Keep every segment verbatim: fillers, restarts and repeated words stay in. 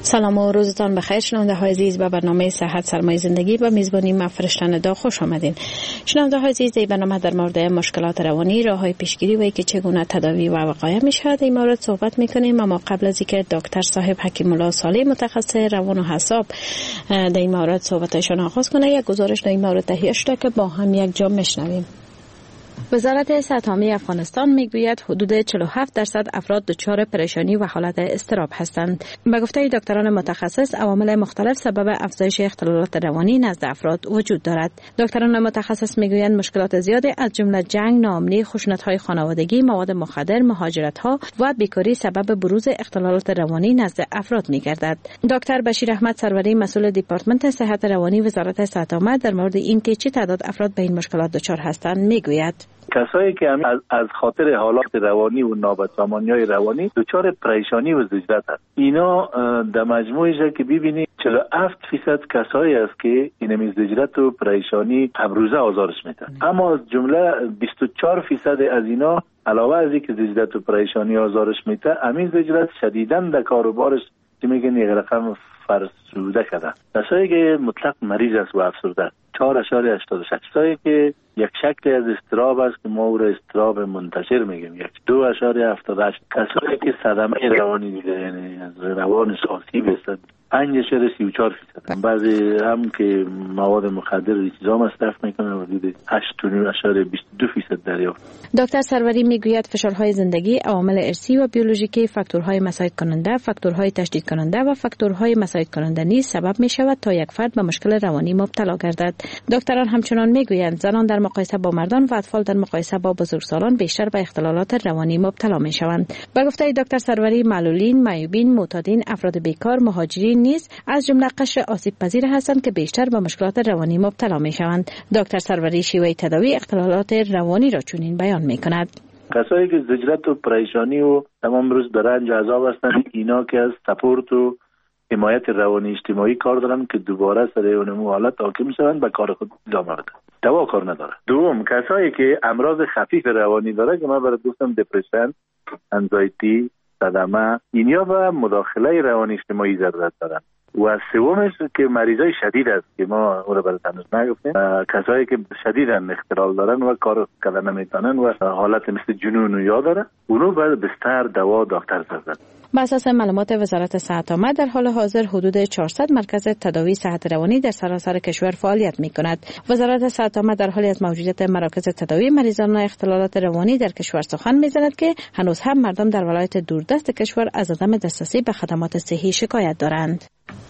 سلام و روزتان بخیر شنونده های عزیز، به برنامه صحت سرمایه زندگی و میزبانی من فرشتن دا خوش آمدین. شنونده های عزیز، این برنامه در مورد مشکلات روانی، راه های پیشگیری و اینکه چگونه تداوی و وقایع میشه در این مورد صحبت میکنیم. اما قبل از اینکه دکتر صاحب حکیم الله صالح متخصص روان و اعصاب در این مورد صحبتشون آغاز کنه، یک گزارش در این مورد تهیه شده که با هم یک جا میشنویم. وزارت صحت عامه افغانستان میگوید حدود چهل و هفت درصد افراد دچار پریشانی و حالت اضطراب هستند. به گفته دکتران متخصص، عوامل مختلف سبب افزایش اختلالات روانی نزد افراد وجود دارد. دکتران متخصص میگویند مشکلات زیادی از جمله جنگ، ناامنی، خشونت‌های خانوادگی، مواد مخدر، مهاجرت‌ها و بیکاری سبب بروز اختلالات روانی نزد افراد میگردد. دکتر بشیر احمد سروری، مسئول دپارتمنت صحت روانی وزارت صحت عامه، در مورد اینکه چه تعداد افراد به این مشکلات دچار هستند میگوید: کسایی که از, از خاطر حالات روانی و نابسامانی‌های روانی دچار پریشانی و زجرت هست، اینا در مجموعش که ببینید چهل و هفت درصد کسایی است که این زجرت و پریشانی هر روزه آزارش میده. اما از جمله بیست و چهار درصد از اینا علاوه از اینکه زجرت و پریشانی آزارش میده، همین زجرت شدیداً در کار و بارش که میگن یک رقم فرسوده کرده. کسایی که مطلق مریض است و افسرده چهار اشاری هشتاد و شش، کسایی که یک شکل از اضطراب است که ما او را اضطراب منتشر میگیم یک دو اشاری هفتاد و هشت، کسایی که صدمه روانی دیده یعنی از روان آسیب هستند پنج اشاره سی و چهار فیصد، بعضی هم که مواد مخدر و چیزا مصرف میکنن حدود هشت اشاره بیست و دو فیصد دریافت. دکتر سروری میگوید فشارهای زندگی، عوامل ارثی و بیولوژیکی، فاکتورهای مساعد کننده، فاکتورهای تشدید کننده و فاکتورهای مساعد کننده نیز سبب می شود تا یک فرد به مشکل روانی مبتلا گردد. دکتران همچنان میگویند زنان در مقایسه با مردان و اطفال در مقایسه با بزرگسالان بیشتر به اختلالات روانی مبتلا می شوند. به گفته دکتر سروری، معلولین، معیوبین، معتادین، افراد بیکار، مهاجرین نیز از جمله قشر آسیب پذیر هستند که بیشتر به مشکلات روانی مبتلا می شوند. دکتر سروری شیوه تداوی اختلالات روانی را چنین بیان می کند: کسایی که زجرت و پریشانی و تمام روز به رنج عذاب هستند، اینا که از سپورت و حمایت روانی اجتماعی کار دارن که دوباره سر اونمو حالت حاکم شوند به کار خود ادامه بدن. دوا کار نداره. دوم، کسایی که امراض خفیف روانی داره که من برای دوستم دپرشن، انزایتی، صدمه، اینا به مداخله روانی اجتماعی ضرورت دارن. و سومش که مریضای شدید است که ما اون رو برای تنظیم نگفتیم، کسایی که شدیدن اختلال دارن و کار کردن نمیتونن و حالت مثل جنون و یا داره، اونو باید بستر دوا دکتر زد. بر اساس معلومات وزارت صحت عامه، در حال حاضر حدود چهارصد مرکز تداوی صحت روانی در سراسر کشور فعالیت می‌کند. وزارت صحت عامه در حالی از موجودیت مراکز تداوی مریضان اختلالات روانی در کشور سخن می‌زند که هنوز هم مردم در ولایت دوردست کشور از عدم دسترسی به خدمات صحی شکایت دارند.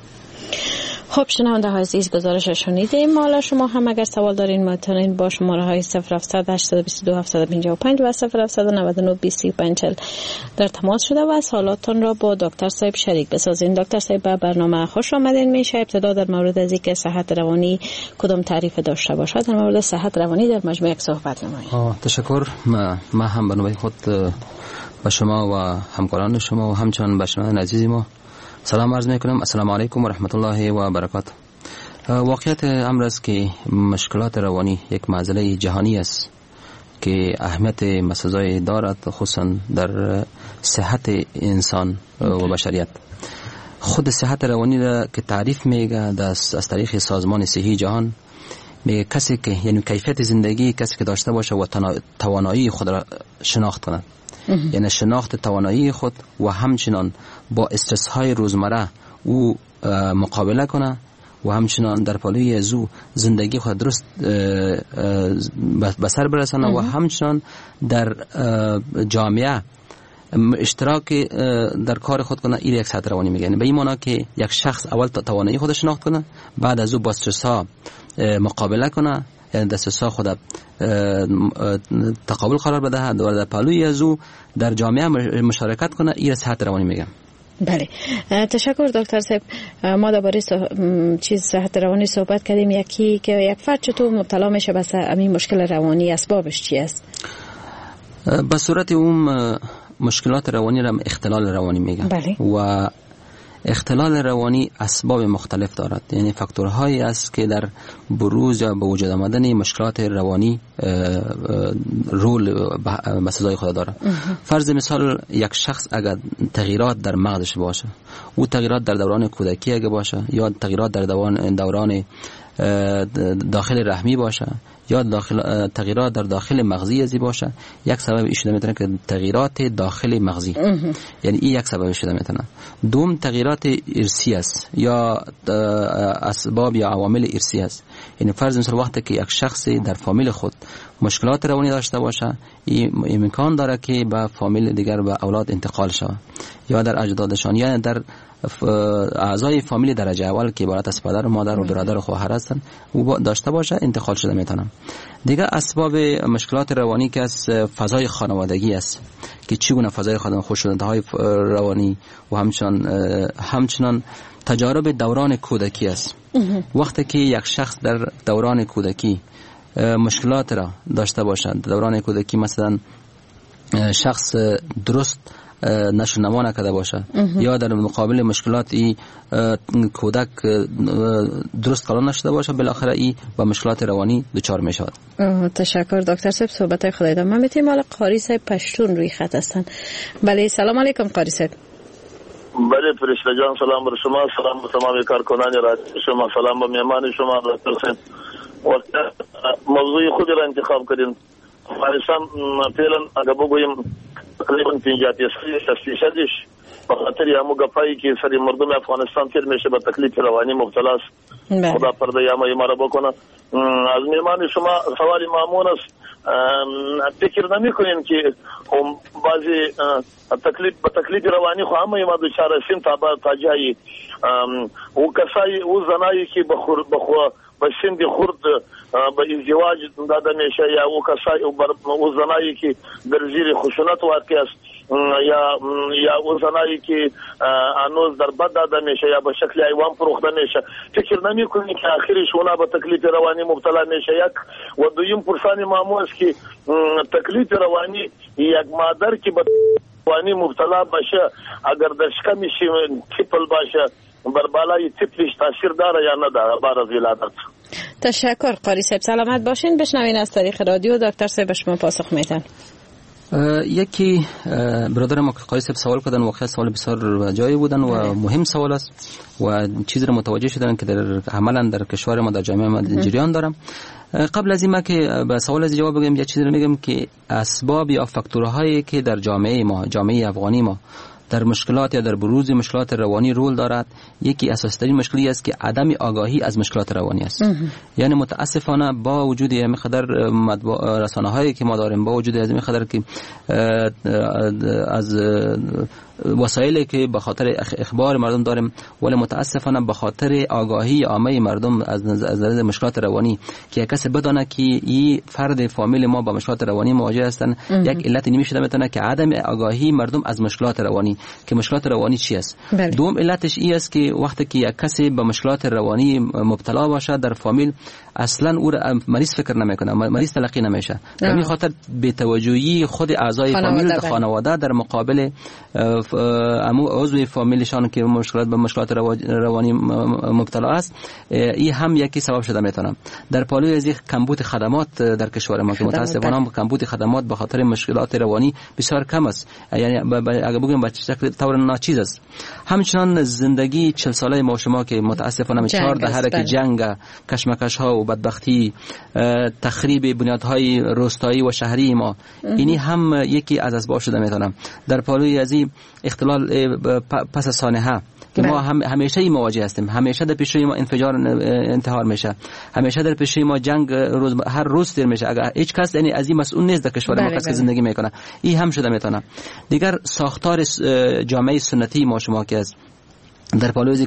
خب شنونده های عزیز، گزارش شنیدیم. حالا شما هم اگر سوال دارین میتونین با شماره های صفر هفتصد هشتصد و بیست و دو هفتصد و پنجاه و پنج و صفر هفتصد و نود و نه بیست و پنج در تماس شده و سوالاتتون را با دکتر صاحب شریک بسازین. دکتر صاحب به برنامه خوش آمدین. میشه ابتدا در مورد از اینکه صحت روانی کدام تعریف داشته باشد در مورد صحت روانی در مجموع یک صحبت نمایید. تشکر. ما هم برنامه خود با شما و همکاران شما و همچنان به شما عزیزی ما سلام عرض میکنم. السلام علیکم و رحمت الله و برکاته. واقعیت امر است که مشکلات روانی یک معضله جهانی است که اهمیت مسازای دارد، خصوصا در صحت انسان و بشریت. خود صحت روانی را که تعریف میگه از طریق سازمان صحی جهان، میگه کسی که یعنی کیفیت زندگی کسی که داشته باشه و توانایی خود را شناخت کند، یعنی شناخت توانایی خود و همچنان با استرس های روزمره او مقابله کنه و همچنان در پالوی ازو زندگی خود درست به سر برسانه و همچنان در جامعه اشتراک در کار خود کنه. این یک صحت روانی میگه. به این معنی که یک شخص اول توانایی خودش شناخت کنه، بعد از او با استرس ها مقابله کنه، یعنی دسترسا خود تقابل قرار بده و در پالوی از او در جامعه مشارکت کنه. این صحت روانی میگم. بله، تشکر دکتر صاحب. ما درباره چیز صحت روانی صحبت کردیم، یکی که یک فرد چطور مبتلا میشه به همین مشکل روانی، اسبابش چی است؟ به صورت عموم مشکلات روانی را اختلال روانی میگن. بله. و اختلال روانی اسباب مختلف دارد، یعنی فاکتورهایی است که در بروز یا به وجود آمدن مشکلات روانی رول به سزای خود دارد. فرض مثال یک شخص اگر تغییرات در مغزش باشه، او تغییرات در دوران کودکی اگه باشه یا تغییرات در دوران دوران داخل رحمی باشه یا داخل تغییرات در داخل مغزی ازی باشه، یک سبب ایش میتونه که تغییرات داخل مغزی، یعنی این یک سببش میتونه. دوم تغییرات ارثی است یا اسباب یا عوامل ارثی است، یعنی فرض مثال وقتی که یک شخص در فامیل خود مشکلات روانی داشته باشه، این امکان داره که به فامیل دیگر به اولاد انتقال شود یا در اجدادشان یا در اعضای فامیل درجه اول که عبارت از پدر و مادر و برادر و خواهر هستند او داشته باشه انتقال شده میتونه. دیگه اسباب مشکلات روانی که از فضای خانوادگی است که چگونه فضای خانواده خوشایندهای روانی و همچنان همچنان تجارب دوران کودکی است. وقتی که یک شخص در دوران کودکی مشکلات را داشته باشد، دوران کودکی مثلا شخص درست نشو نما نکرده باشه یا در مقابل مشکلات ای کودک درست قرار نشده باشه، بالاخره ای با مشکلات روانی دچار می شود. تشکر دکتر صاحب، صحبت خدای دام. من میتونم حالا قاری صاحب پشتون روی خط هستن. بله سلام علیکم قاری صاحب. بله فرشته جان، سلام بر شما، سلام به تمام کارکنان رادیو شما، سلام به مهمان شما دکتر صاحب. موضوع خودی را انتخاب کردیم. افغانستان فعلا اگر بگوییم تقریبا پنجاه فیصدش به خاطر همو گپایی که سر مردم افغانستان تیر میشه به تکلیف روانی مبتلا است. خدا پرده یامه ما را بکنه. از مهمان شما سوالی معمول است، فکر نمی کنین که بعضی تکلیف به تکلیف روانی خو همه ما دچار هستیم تا تا جایی او کسایی او زنایی که بخور بخوا به سند خرد به ازدواج داده میشه یا او کسایی او زنایی که در زیر خشونت واقع است یا یا او زنایی که انوز در بد داده میشه یا به شکل حیوان فروخته میشه، فکر نمی کنی که آخرش اونا به تکلیف روانی مبتلا میشه. یک و دویم پرسانی معمول است که تکلیف روانی یک مادر که به روانی مبتلا باشه اگر در شکمش تیپل باشه بر بالای تیپلش تاثیر داره یا نداره بعد از ولادت. تشکر قاری صاحب، سلامت باشین. بشنوین از طریق رادیو دکتر صاحب شما پاسخ میدن. یکی برادر ما قاری صاحب سوال کردن، واقعا سوال بسیار جایی بودن و مهم سوال است و چیزی رو متوجه شدن که در عملا در کشور ما در جامعه ما جریان دارم. قبل از این که به سوال از جواب بگم، یه چیزی رو میگم که اسباب یا فاکتورهایی که در جامعه ما جامعه افغانی ما در مشکلات یا در بروز مشکلات روانی رول دارد، یکی اساسی ترین مشکلی است که عدم آگاهی از مشکلات روانی است. یعنی متاسفانه با وجود این قدر رسانه هایی که ما داریم، با وجود این قدر که از وسایلی که به خاطر اخبار مردم داریم، ولی متاسفانه به خاطر آگاهی عامه مردم از نظر مشکلات روانی که کسی بدونه که این فرد فامیل ما با مشکلات روانی مواجه هستند، یک علت نمیشه میتونه که عدم آگاهی مردم از مشکلات روانی که مشکلات روانی چی است. بله. دوم علتش این است که وقتی که یک کسی به مشکلات روانی مبتلا باشه در فامیل، اصلا او را مریض فکر نمیکنه، مریض تلقی نمیشه. به همین خاطر بی‌توجهی خود اعضای فامیل و خانواده در مقابل امو عضو فامیلشان که مشکلات به مشکلات روانی مبتلا است، این هم یکی سبب شده میتونه. در پالوی از یک کمبود خدمات در کشور ما که متاسفانه کمبود خدمات به خاطر مشکلات روانی بسیار کم است، یعنی اگر بگیم به شکل طور ناچیز است. همچنان زندگی چهل ساله ما شما که متاسفانه چهار دهه که جنگ، کشمکش ها و بدبختی، تخریب بنیادهای روستایی و شهری ما، اینی هم یکی از اسباب شده میتونه. در پالوی از این اختلال پس از سانحه که ما هم همیشه این مواجه هستیم، همیشه در پیش روی ما انفجار انتحار میشه، همیشه در پیش روی ما جنگ روز هر روز دیر میشه. اگر هیچ کس یعنی از این مسئول نیست در کشور ما، کسی که زندگی میکنه، این هم شده میتونه. دیگر ساختار جامعه سنتی ما شما که است در پالوی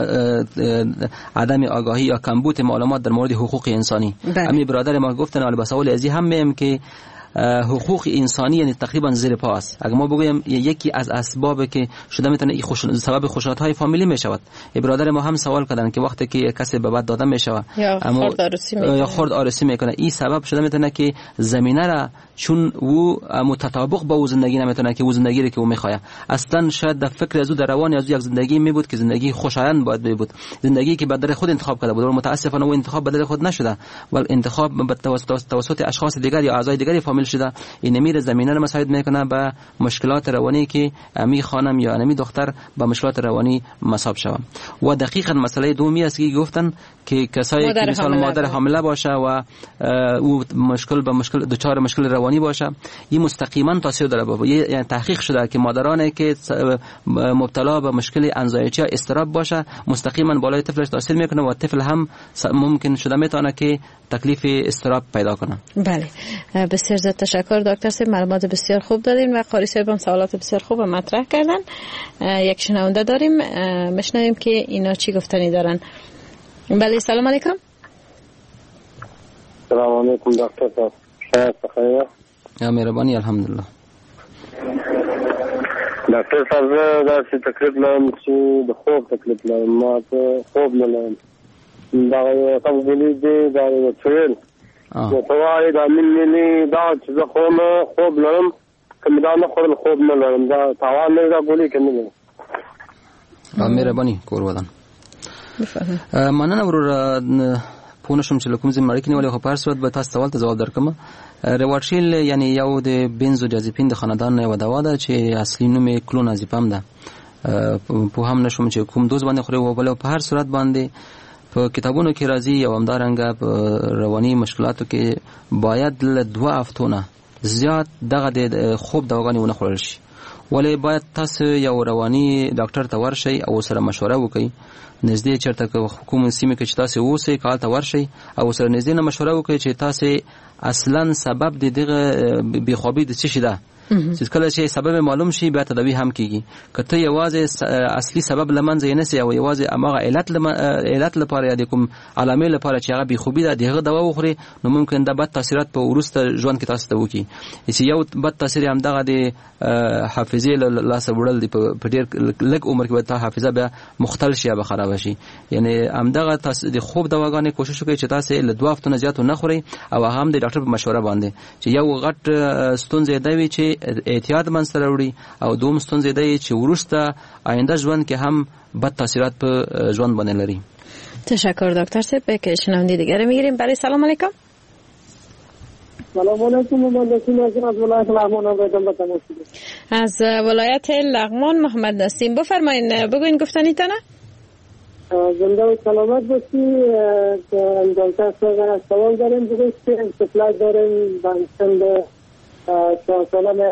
عدم آگاهی یا کمبود معلومات در مورد حقوق انسانی. همین برادر ما گفتن، ولی بساول ازی هم میم که حقوق انسانی یعنی تقریبا زیر پا است. اگر ما بگویم یکی از اسبابی که شده میتونه این خوش... سبب خشونت‌های فامیلی میشود. برادر ما هم سوال کردن که وقتی که کسی به بد داده میشود اما یا خرد آرسی میکنه این سبب شده میتونه که زمینه را چون او متطابق با زندگی نمیتونه که او زندگی رو که او میخواد. اصلا شاید در فکر از او در روان از یک زندگی می بود که زندگی خوشایند باید بود، زندگی که بدر خود انتخاب کرده بود و متاسفانه او انتخاب بدر خود نشده و انتخاب به توسط اشخاص دیگر یا اعضای دیگری فامیل شده. این میره زمینه رو مساعد میکنه به مشکلات روانی که امی خانم یا امی دختر با مشکلات روانی مصاب شوند. و دقیقاً مسئله دومی است که گفتن که کسایی که مثلا مادر حامله باشه و او مشکل به مشکل دچار مشکل روانی باشه، این مستقیما تاثیر داره. یعنی تحقیق شده که مادرانی که مبتلا به مشکل انزایتی یا اضطراب باشه مستقیما بالای طفلش تاثیر میکنه و طفل هم ممکن شده میتونه که تکلیف اضطراب پیدا کنه. بله، بسیار زیاد تشکر دکتر صاحب، معلومات بسیار خوب دادین و قاری صاحب هم سوالات بسیار خوب مطرح کردن. یک شنونده داریم، مشنویم که اینا چی گفتنی دارن. بله، سلام علیکم. سلام علیکم دکتر صاحب، شاید بخیر. یا مهربانی، الحمدلله. دکتر صاحب داسې تکلیف لرم چې د خوب تکلیف لرم، ما ته خوب نه لرم. دا یو تاسو ولې دې دا یو ټریل نو په وایي دا من ملي دا چې زه خو نه خوب لرم، کوم دا نه خورل خوب نه لرم، دا تاوان نه دا بولی که نه. مهربانی کور ودان. مننه ورور، پوه شوم چې لکوم زم مړی کې نیولې، خو په هر صورت به تاسو سوال ته جواب درکم. ریوارشیل یعنی یو د بنزودیازپین د خاندان یو دوا ده چې اصلي نوم یې کلونازپام ده. په هم نشم چې کوم دوز باندې خوري و بل په هر صورت باندې په کتابونو کې راځي او همدارنګه په رواني مشکلاتو کې باید له دوه هفتونه زیات دغه د خوب دواګانې ونه خوړل شي. ولی باید تاسو یو رواني ډاکټر ته ورشئ او سره مشوره وکړئ. نږدې چرته کوم سیمه کې چې تاسو اوسئ کال ته ورشئ او سره نږدې نه مشوره وکړئ چې تاسو اصلا سبب د دغه بیخوابي د څه شي ده. چې کله چې سبب معلوم شي بیا تداوی هم کیږي. کته یوازې اصلي سبب لمنځه نه سي او یوازې امغه علت لم علت لپاره یا د کوم علامه لپاره چې هغه بیخوبي ده دغه دوا وخوري نو ممکن د بد تاثیرات په ورسته ژوند کې تاسو ته وکړي. چې یو بد تاثیر هم دغه د حافظه له سبړل دی په ډیر لږ عمر کې به حافظه بیا مختل شي به خراب شي. یعنی هم دغه تاسو د خوب دواګانې کوشش وکړئ چې تاسو له دوه هفتو نه زیات نه خورئ او هم د ډاکټر په مشوره باندې چې یو غټ ستونزه دی وي چې احتیاط منځ ته راوړي او دوم ستونزه دی چې ورسته آینده ژوند کې هم بد تاثیرات په ژوند باندې لري. تشکر دکتر صاحب. به شنونده دیگه میگیریم. برای سلام علیکم. سلام علیکم. محمد نسیم از ولایت لغمان از ولایت لغمان محمد نسیم، بفرمایید، بگوین گفتنی تنه. زنده و سلامت باشی. دکتر صاحب سوال داریم، بگوید که استفلاک داریم بانسند چهار ساله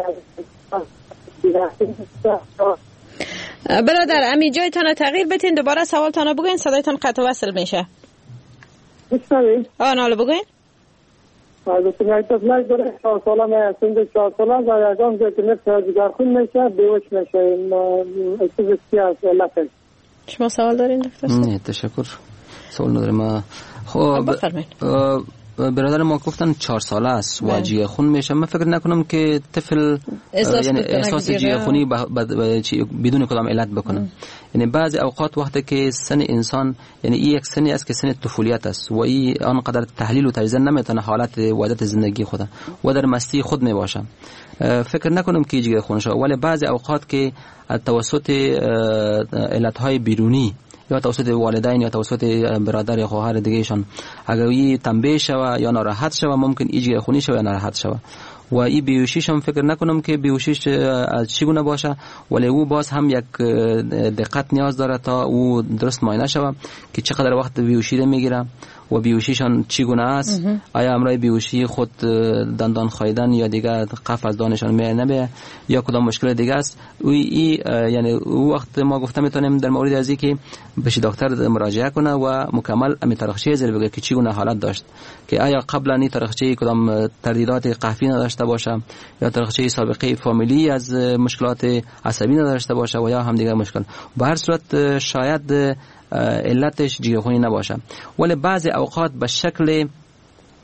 برادر امی جایتان تغییر بتین، دوباره سوالتان بگوین، صدایتان قطع وصل میشه. بشنوی؟ آن حالا بگوین. بسیار استفلاک داره چهار ساله می سند چهار ساله و یکم که نفت جگر خون میشه بیوش میشه. اکتیو بسیار از علتش. شما سوال دارین دکتر؟ نه تشکر، سوال ندارم. ما خب بفرمایید. برادر ما گفتن چهار ساله است و جیه خون میشه. من فکر نکنم که طفل یعنی احساس جیه خونی بدون کدام علت بکنه. یعنی بعضی اوقات وقتی که سن انسان یعنی این یک سنی است که سن طفولیت است و این آنقدر تحلیل و تجزیه نمیتونه حالت وحدت زندگی خود و در مستی خود میباشه. فکر نکنم که جیه خون شه، ولی بعضی اوقات که توسط علتهای بیرونی یا توسط والدین یا توسط برادر یا خواهر دیگهشان اگر این تنبیه شوه یا ناراحت شوه ممکن ایجی خونی شوه یا ناراحت شوه و این بیوشیش هم فکر نکنم که بیوشیش از چگونه باشه، ولی او باز هم یک دقت نیاز داره تا او درست معاینه شوه که چقدر وقت بیوشی میگیره و بیوشیشان چگونه است. آیا امرای بیوشی خود دندان خاییدن یا دیگه قف از دانشان می نبه یا کدام مشکل دیگه است. ای یعنی او وقت ما گفتم میتونیم در مورد ازی که بهش دکتر مراجعه کنه و مکمل امی تاریخچه زیر بگه که چگونه حالت داشت، که آیا قبلا این تاریخچه کدام تردیدات قحفی نداشته باشه یا تاریخچه سابقه فامیلی از مشکلات عصبی نداشته باشه و یا هم دیگه مشکل. به هر صورت شاید علتش جیره‌خونی نباشه، ولی بعضی اوقات به شکل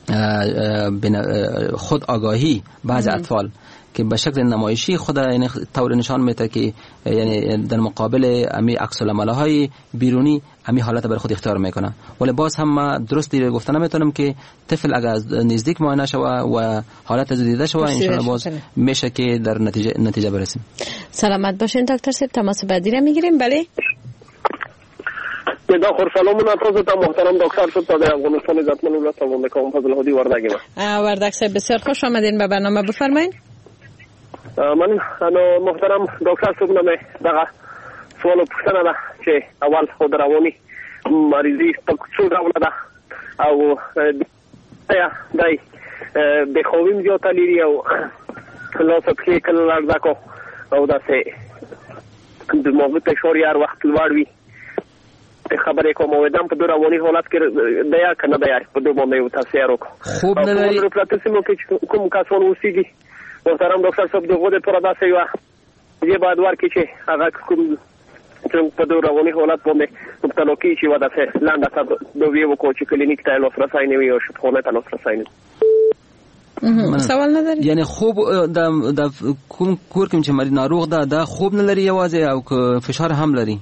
خود آگاهی بعض اطفال که به شکل نمایشی خود یعنی طور نشان میده که یعنی در مقابل امی عکس العمل‌های بیرونی امی حالت بر خود اختیار میکنه. ولی باز هم ما درست دیگه گفتن نمیتونم که طفل اگر نزدیک معاینه شوه و حالت از دیده شوه ان شاء الله باز میشه که در نتیجه نتیجه برسیم. سلامت باشین دکتر صاحب. تماس بعدی را میگیریم. بله دا خور سلامونه تاسو ته محترم ډاکټر صاحب ته د افغانستان عزتمن ولایت څخه کوم فضل هدی وردګ ما وردګ صاحب بسیار خوش آمدین به برنامه. بفرمایید. من انو محترم ډاکټر صاحب نه دغه سوال پوښتنه ده چې اول خو دروونی مریضي په څو ډول ده او یا دای به خویم جو تلری او لا سبخي کله لږه کو او داسې د موږ ته شور یار وخت لوړ وي خبرې کوم او دم په دروونی حالت کې دیا کنه دیا په دوه باندې تاسو یې وکړو. خوب نه لري په پلاتسمو کې کوم کاسون وسیږي محترم ډاکټر صاحب دغه د پر داسې یو یی باید ورکړي چې هغه کوم چې په دروونی حالت باندې مبتلا کی چې ودا څه لاندې تاسو دوی وکړو چې کلینیک ته لوس رساینه وي او شپونه ته لوس رساینه. سوال نه لري یعنی خوب د د کوم کور کې چې مری ناروغ ده دا خوب نه لري یوازې او فشار هم لري.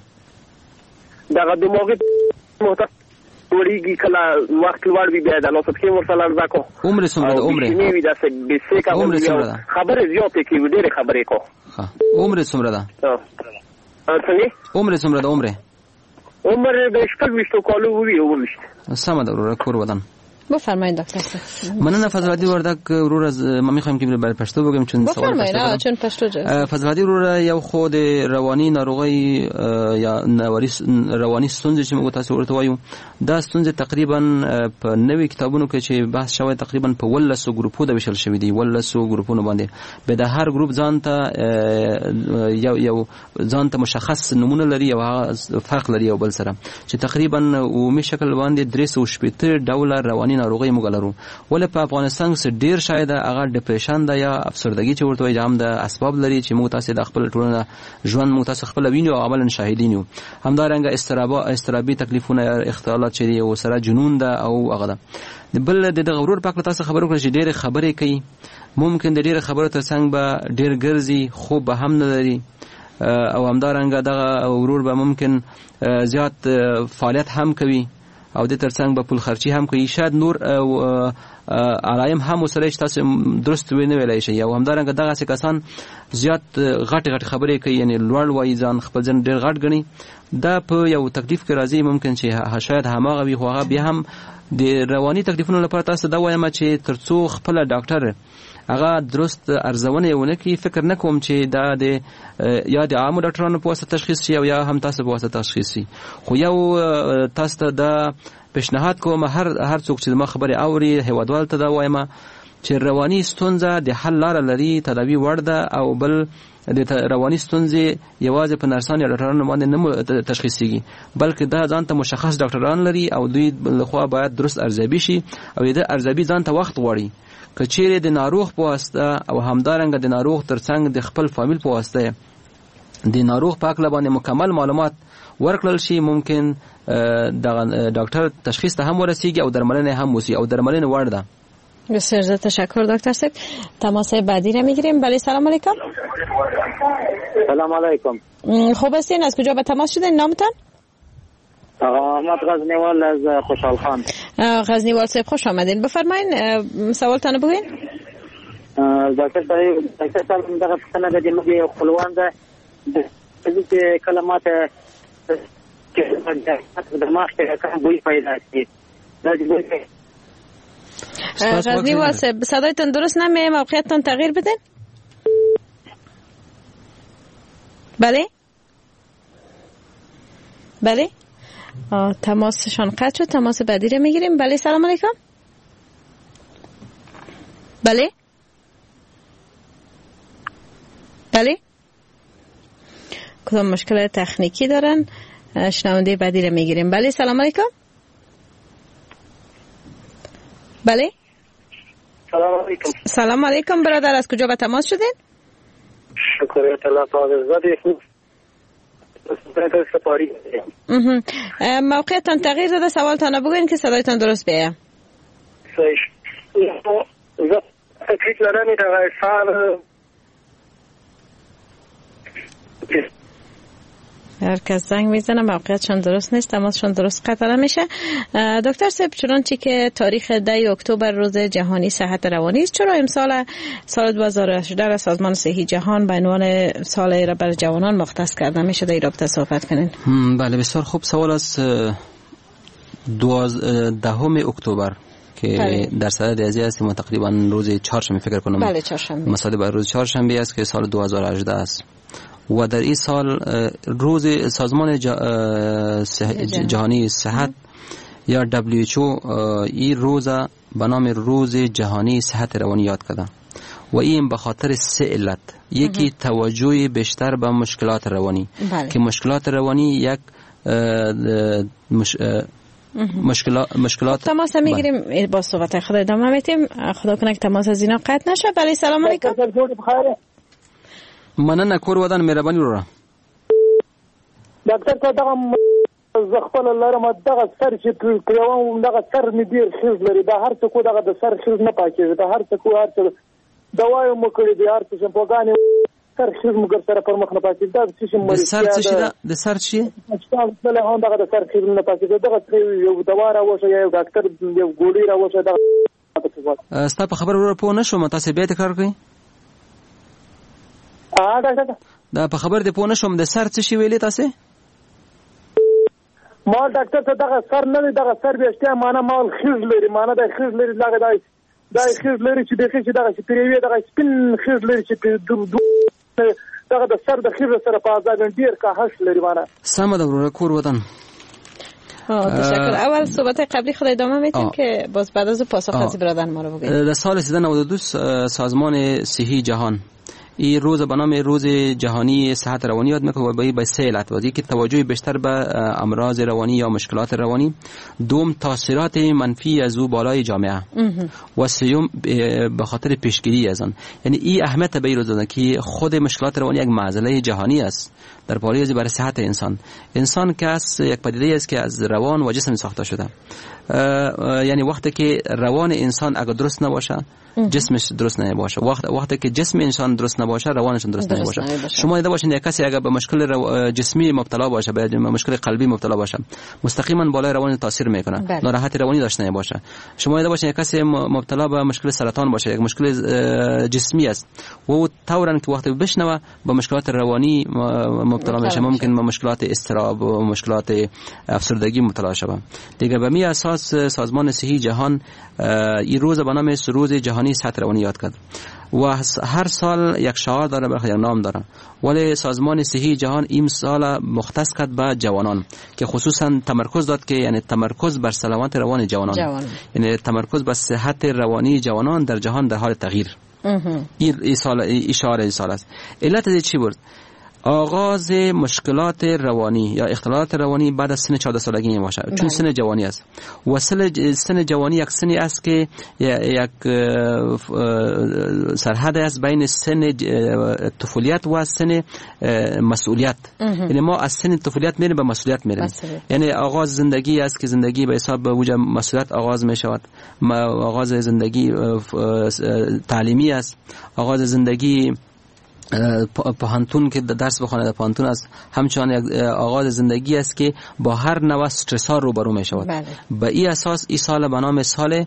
دغه دماغي محترم وړيږي کله وخت لوړ وي بیا د لاسو کې ورسره لږه عمر څومره ده عمر نه وي دا څه به څه عمر څومره ده خبره زیاتې کې ډېر خبرې کو ها عمر څومره ده څنګه عمر څومره ده عمر عمر د شپږ وشتو کالو وی وروسته سم ده ورو کور ودان. بفرمایید دکتر صاحب. مننه فضل عادی وردک ورور از ما میخوایم که برای پشتو بگم چون سوال پشتو چون پشتو جاست. فضل عادی ورور یو خود روانی ناروغی یا نواری روانی ستونزې چې موږ تاسو ورته وایو دا ستونزې تقریبا په نوې کتابونو کې چې بحث شوی تقریبا په ولسو ګروپو د وشل شوی دی ولسو ګروپونو باندې به د هر ګروپ ځان ته یو یو ځان ته مشخص نمونه لري او فرق لري او بل سره چې تقریبا عمومي شکل باندې درې سوه شپېته ډوله رواني ناروغي موږ لرو. ولې په افغانستان کې ډیر شاید هغه ډیپریشن ده یا افسردګي چې ورته وایي هم د اسباب لري چې موږ تاسو د خپل ټولنه ژوند موږ تاسو خپل وینو او عملاً شاهدین یو. همدارنګه استرابا استرابي تکلیفونه اختلالات چې او سره جنون ده او هغه ده. بل د غرور پاک تاسو خبرو کړی چې ډېر خبرې کوي ممکن د ډېر خبرو ترڅنګ به ډېر ګرځي خو به هم نه لري او همدارنګه دغه غرور به ممکن زیات فعالیت هم کوي او د ترڅنګ به پول خرچي هم کوي شاید نور علایم هم وسره تاسو درست وینئ ویلای شي او همدارنګه دغه څه کسان زیات غټ غټ خبرې کوي یعنی لوړ وایي ځان خپل ځن ډېر غټ ګڼي دا په یو تکلیف کې راځي ممکن چې شاید هماغه وي خو هغه بیا هم د رواني تکلیفونو لپاره تاسو دا وایم چې ترڅو خپل ډاکټر هغه درست ارزونه ونه کی فکر نکوم چې دا د یا د عامو ډاکټرانو په واسطه تشخیص شي او یا هم تاسو په واسطه تشخیص شي خو یو تاسو ته دا پیشنهاد کوم هر هر څوک چې ما خبره اوري هیوادوال ته دا وایم چې رواني ستونزه د حل لار لري تداوی وړ ده او بل د رواني ستونزې یوازې په نرسان یا ډاکټرانو باندې نه تشخیصيږي بلکې دا ځان ته مشخص ډاکټران لري او دوی لخوا باید درست ارزیابي شي او د ارزیابي ځان ته وخت غواړي کچېره د ناروغ په واسطه او همدارنګه د ناروغ ترڅنګ د خپل فامیل په واسطه د ناروغ په اړه باندې مکمل معلومات ورکړل شي ممکن د ډاکټر تشخیص ته هم ورسیږي او درملنه هم وسی او درملنه وړ ده. بسیار زیاد تشکر دکتر صاحب. تماس بعدی را میگیریم. بله سلام علیکم. سلام علیکم. خوب هستین؟ از کجا به تماس شدین؟ نامتان؟ احمد غزنیوال از خوشحال خان. غزنیوال صاحب خوش آمدین. بفرمایین سوالتان بگوین. دکتر صاحب دکتر صاحب دغه څنګه د دې خپلوان ده د کلمات که دماغ کې کوم بوی پیدا شي دا د بوی غزنیوال صاحب صدایتان درست نمیه موقعیتتان تغییر بدین. بله بله تماسشان قطع شد. تماس بعدی رو میگیریم. بله سلام علیکم. بله بله کدام مشکل تکنیکی دارن؟ شنونده بعدی رو میگیریم. بله سلام علیکم. بله سلام علیکم. سلام علیکم برادر. از کجا به تماس شدین؟ شکریت الله تعالی زدی موقعیتان تغییر داده. سوالتان بگوین که صدایتان درست بیه. زه تکلیف لرم دغه سال هر کس زنگ میزنه موقعیتشان درست نیست، تماسشان درست قطع نمیشه. دکتر صاحب، چنانچه که تاریخ ده اکتبر روز جهانی صحت روانی است، چرا امسال سال دو هزار و هجده سازمان صحی جهان به عنوان سال را برای جوانان مختص کرده میشه؟ در این رابطه صحبت کنین. بله، بسیار خوب سوال است. دهم اکتبر که بله. در سال ریاضی است، ما تقریبا روز چهارشنبه فکر کنم. بله، چهارشنبه. مثلا بر روز چهارشنبه است که سال دو هزار و هجده است و در این سال روز سازمان جهانی صحت یا دبلیو اچ او این روز به نام روز جهانی صحت روانی یاد کرده و این به خاطر سه علت. یکی توجه بیشتر به مشکلات روانی بله. که مشکلات روانی یک مش... مشکلات مشکلات تماس میگیریم با صحبت خود ادامه میتیم. خدا کنه که تماس از اینا قطع نشه. بله، سلام علیکم. مننه کور ودان مهرباني وروره. ډاکټر ته دغه زخپل لرم دغه سر چې کړو دغه سر می ډیر خیز لري، دا هر څه کو دغه د سر خیز نه پاکیږي، دا هر څه کو هر څه دوايو مکړي دي، هر څه په غانې سر خیز مګر سره پر مخ نه پاکیږي. دا څه مریض د سر څه د سر شي څه له هم دغه د سر خیز نه پاکیږي. دغه یو دوا راوشه یو ډاکټر یو ګولۍ راوشه. دغه ستا په خبر ورو په نشو متاسې به تکرار کړئ. ا دا دا په خبر دې پوه نشم د سر څه شي ویلې تاسو؟ ما ډاکټر ته دغه سر نه دغه سر بیاشته معنا مال خیز لري، معنا د خیز لري دغه دای دای خیز لري چې دغه چې دغه چې پریوي دغه سپین خیز لري چې دغه د سر د خیز سره په ځای ډیر کا هش لري. معنا سم ده ورو کور ودان. ها تشکر. اول صحبت قبلی خود ادامه میدیم که باز بعد از پاسخ از برادر ما رو بگید. در سال سیزده نود و دو سازمان صحی جهان این روز به نام روز جهانی صحت روانی یاد میکنه و به سه علت بود. یکی توجه بیشتر به امراض روانی یا مشکلات روانی، دوم تاثیرات منفی از او بالای جامعه و سوم به خاطر پیشگیری از آن. یعنی این اهمیت به این روز دادن که خود مشکلات روانی یک معضله جهانی است در پاریز برای صحت انسان. انسان که است یک پدیده است که از روان و جسم ساخته شده. یعنی وقتی که روان انسان اگر درست نباشه جسمش درست نباشه، وقت وقتی که جسم انسان درست نباشه روانش درست نباشه. شما دیده باشین یک کسی اگر به مشکل رو... جسمی مبتلا باشه، به مشکل قلبی مبتلا باشه، مستقیما بالای روان تاثیر میکنه، ناراحتی روانی داشته باشه. شما دیده باشین یک کسی مبتلا به مشکل سرطان باشه، یک مشکل جسمی است و او طوراً که وقتی بشنوه به مشکلات روانی مبتلا میشه، ممکن به مشکلات اضطراب و مشکلات افسردگی مبتلا شه. دیگه به می اساس سازمان صحی جهان این روز به نام روز جهانی صحت روانی یاد کرد و هر سال یک شعار داره، برای یک نام داره، ولی سازمان صحی جهان این سال مختص کرد به جوانان که خصوصا تمرکز داد که یعنی تمرکز بر سلامت روان جوانان جوان. یعنی تمرکز بر صحت روانی جوانان در جهان در حال تغییر. این سال این شعار این سال است. علت چی بود؟ آغاز مشکلات روانی یا اختلالات روانی بعد از سن چهارده سالگی می باشه، چون سن جوانی است و سن جوانی یک سنی است که یک سرحد است بین سن طفولیت و سن مسئولیت. یعنی ما از سن طفولیت میریم به مسئولیت میریم. یعنی آغاز زندگی است که زندگی به حساب وجود مسئولیت آغاز می شود. آغاز زندگی تعلیمی است، آغاز زندگی پوهنتون که درس بخونه در پوهنتون است، همچنان یک آغاز زندگی است که با هر نوع استرس ها روبرو می شود. بله. به این اساس این سال به نام سال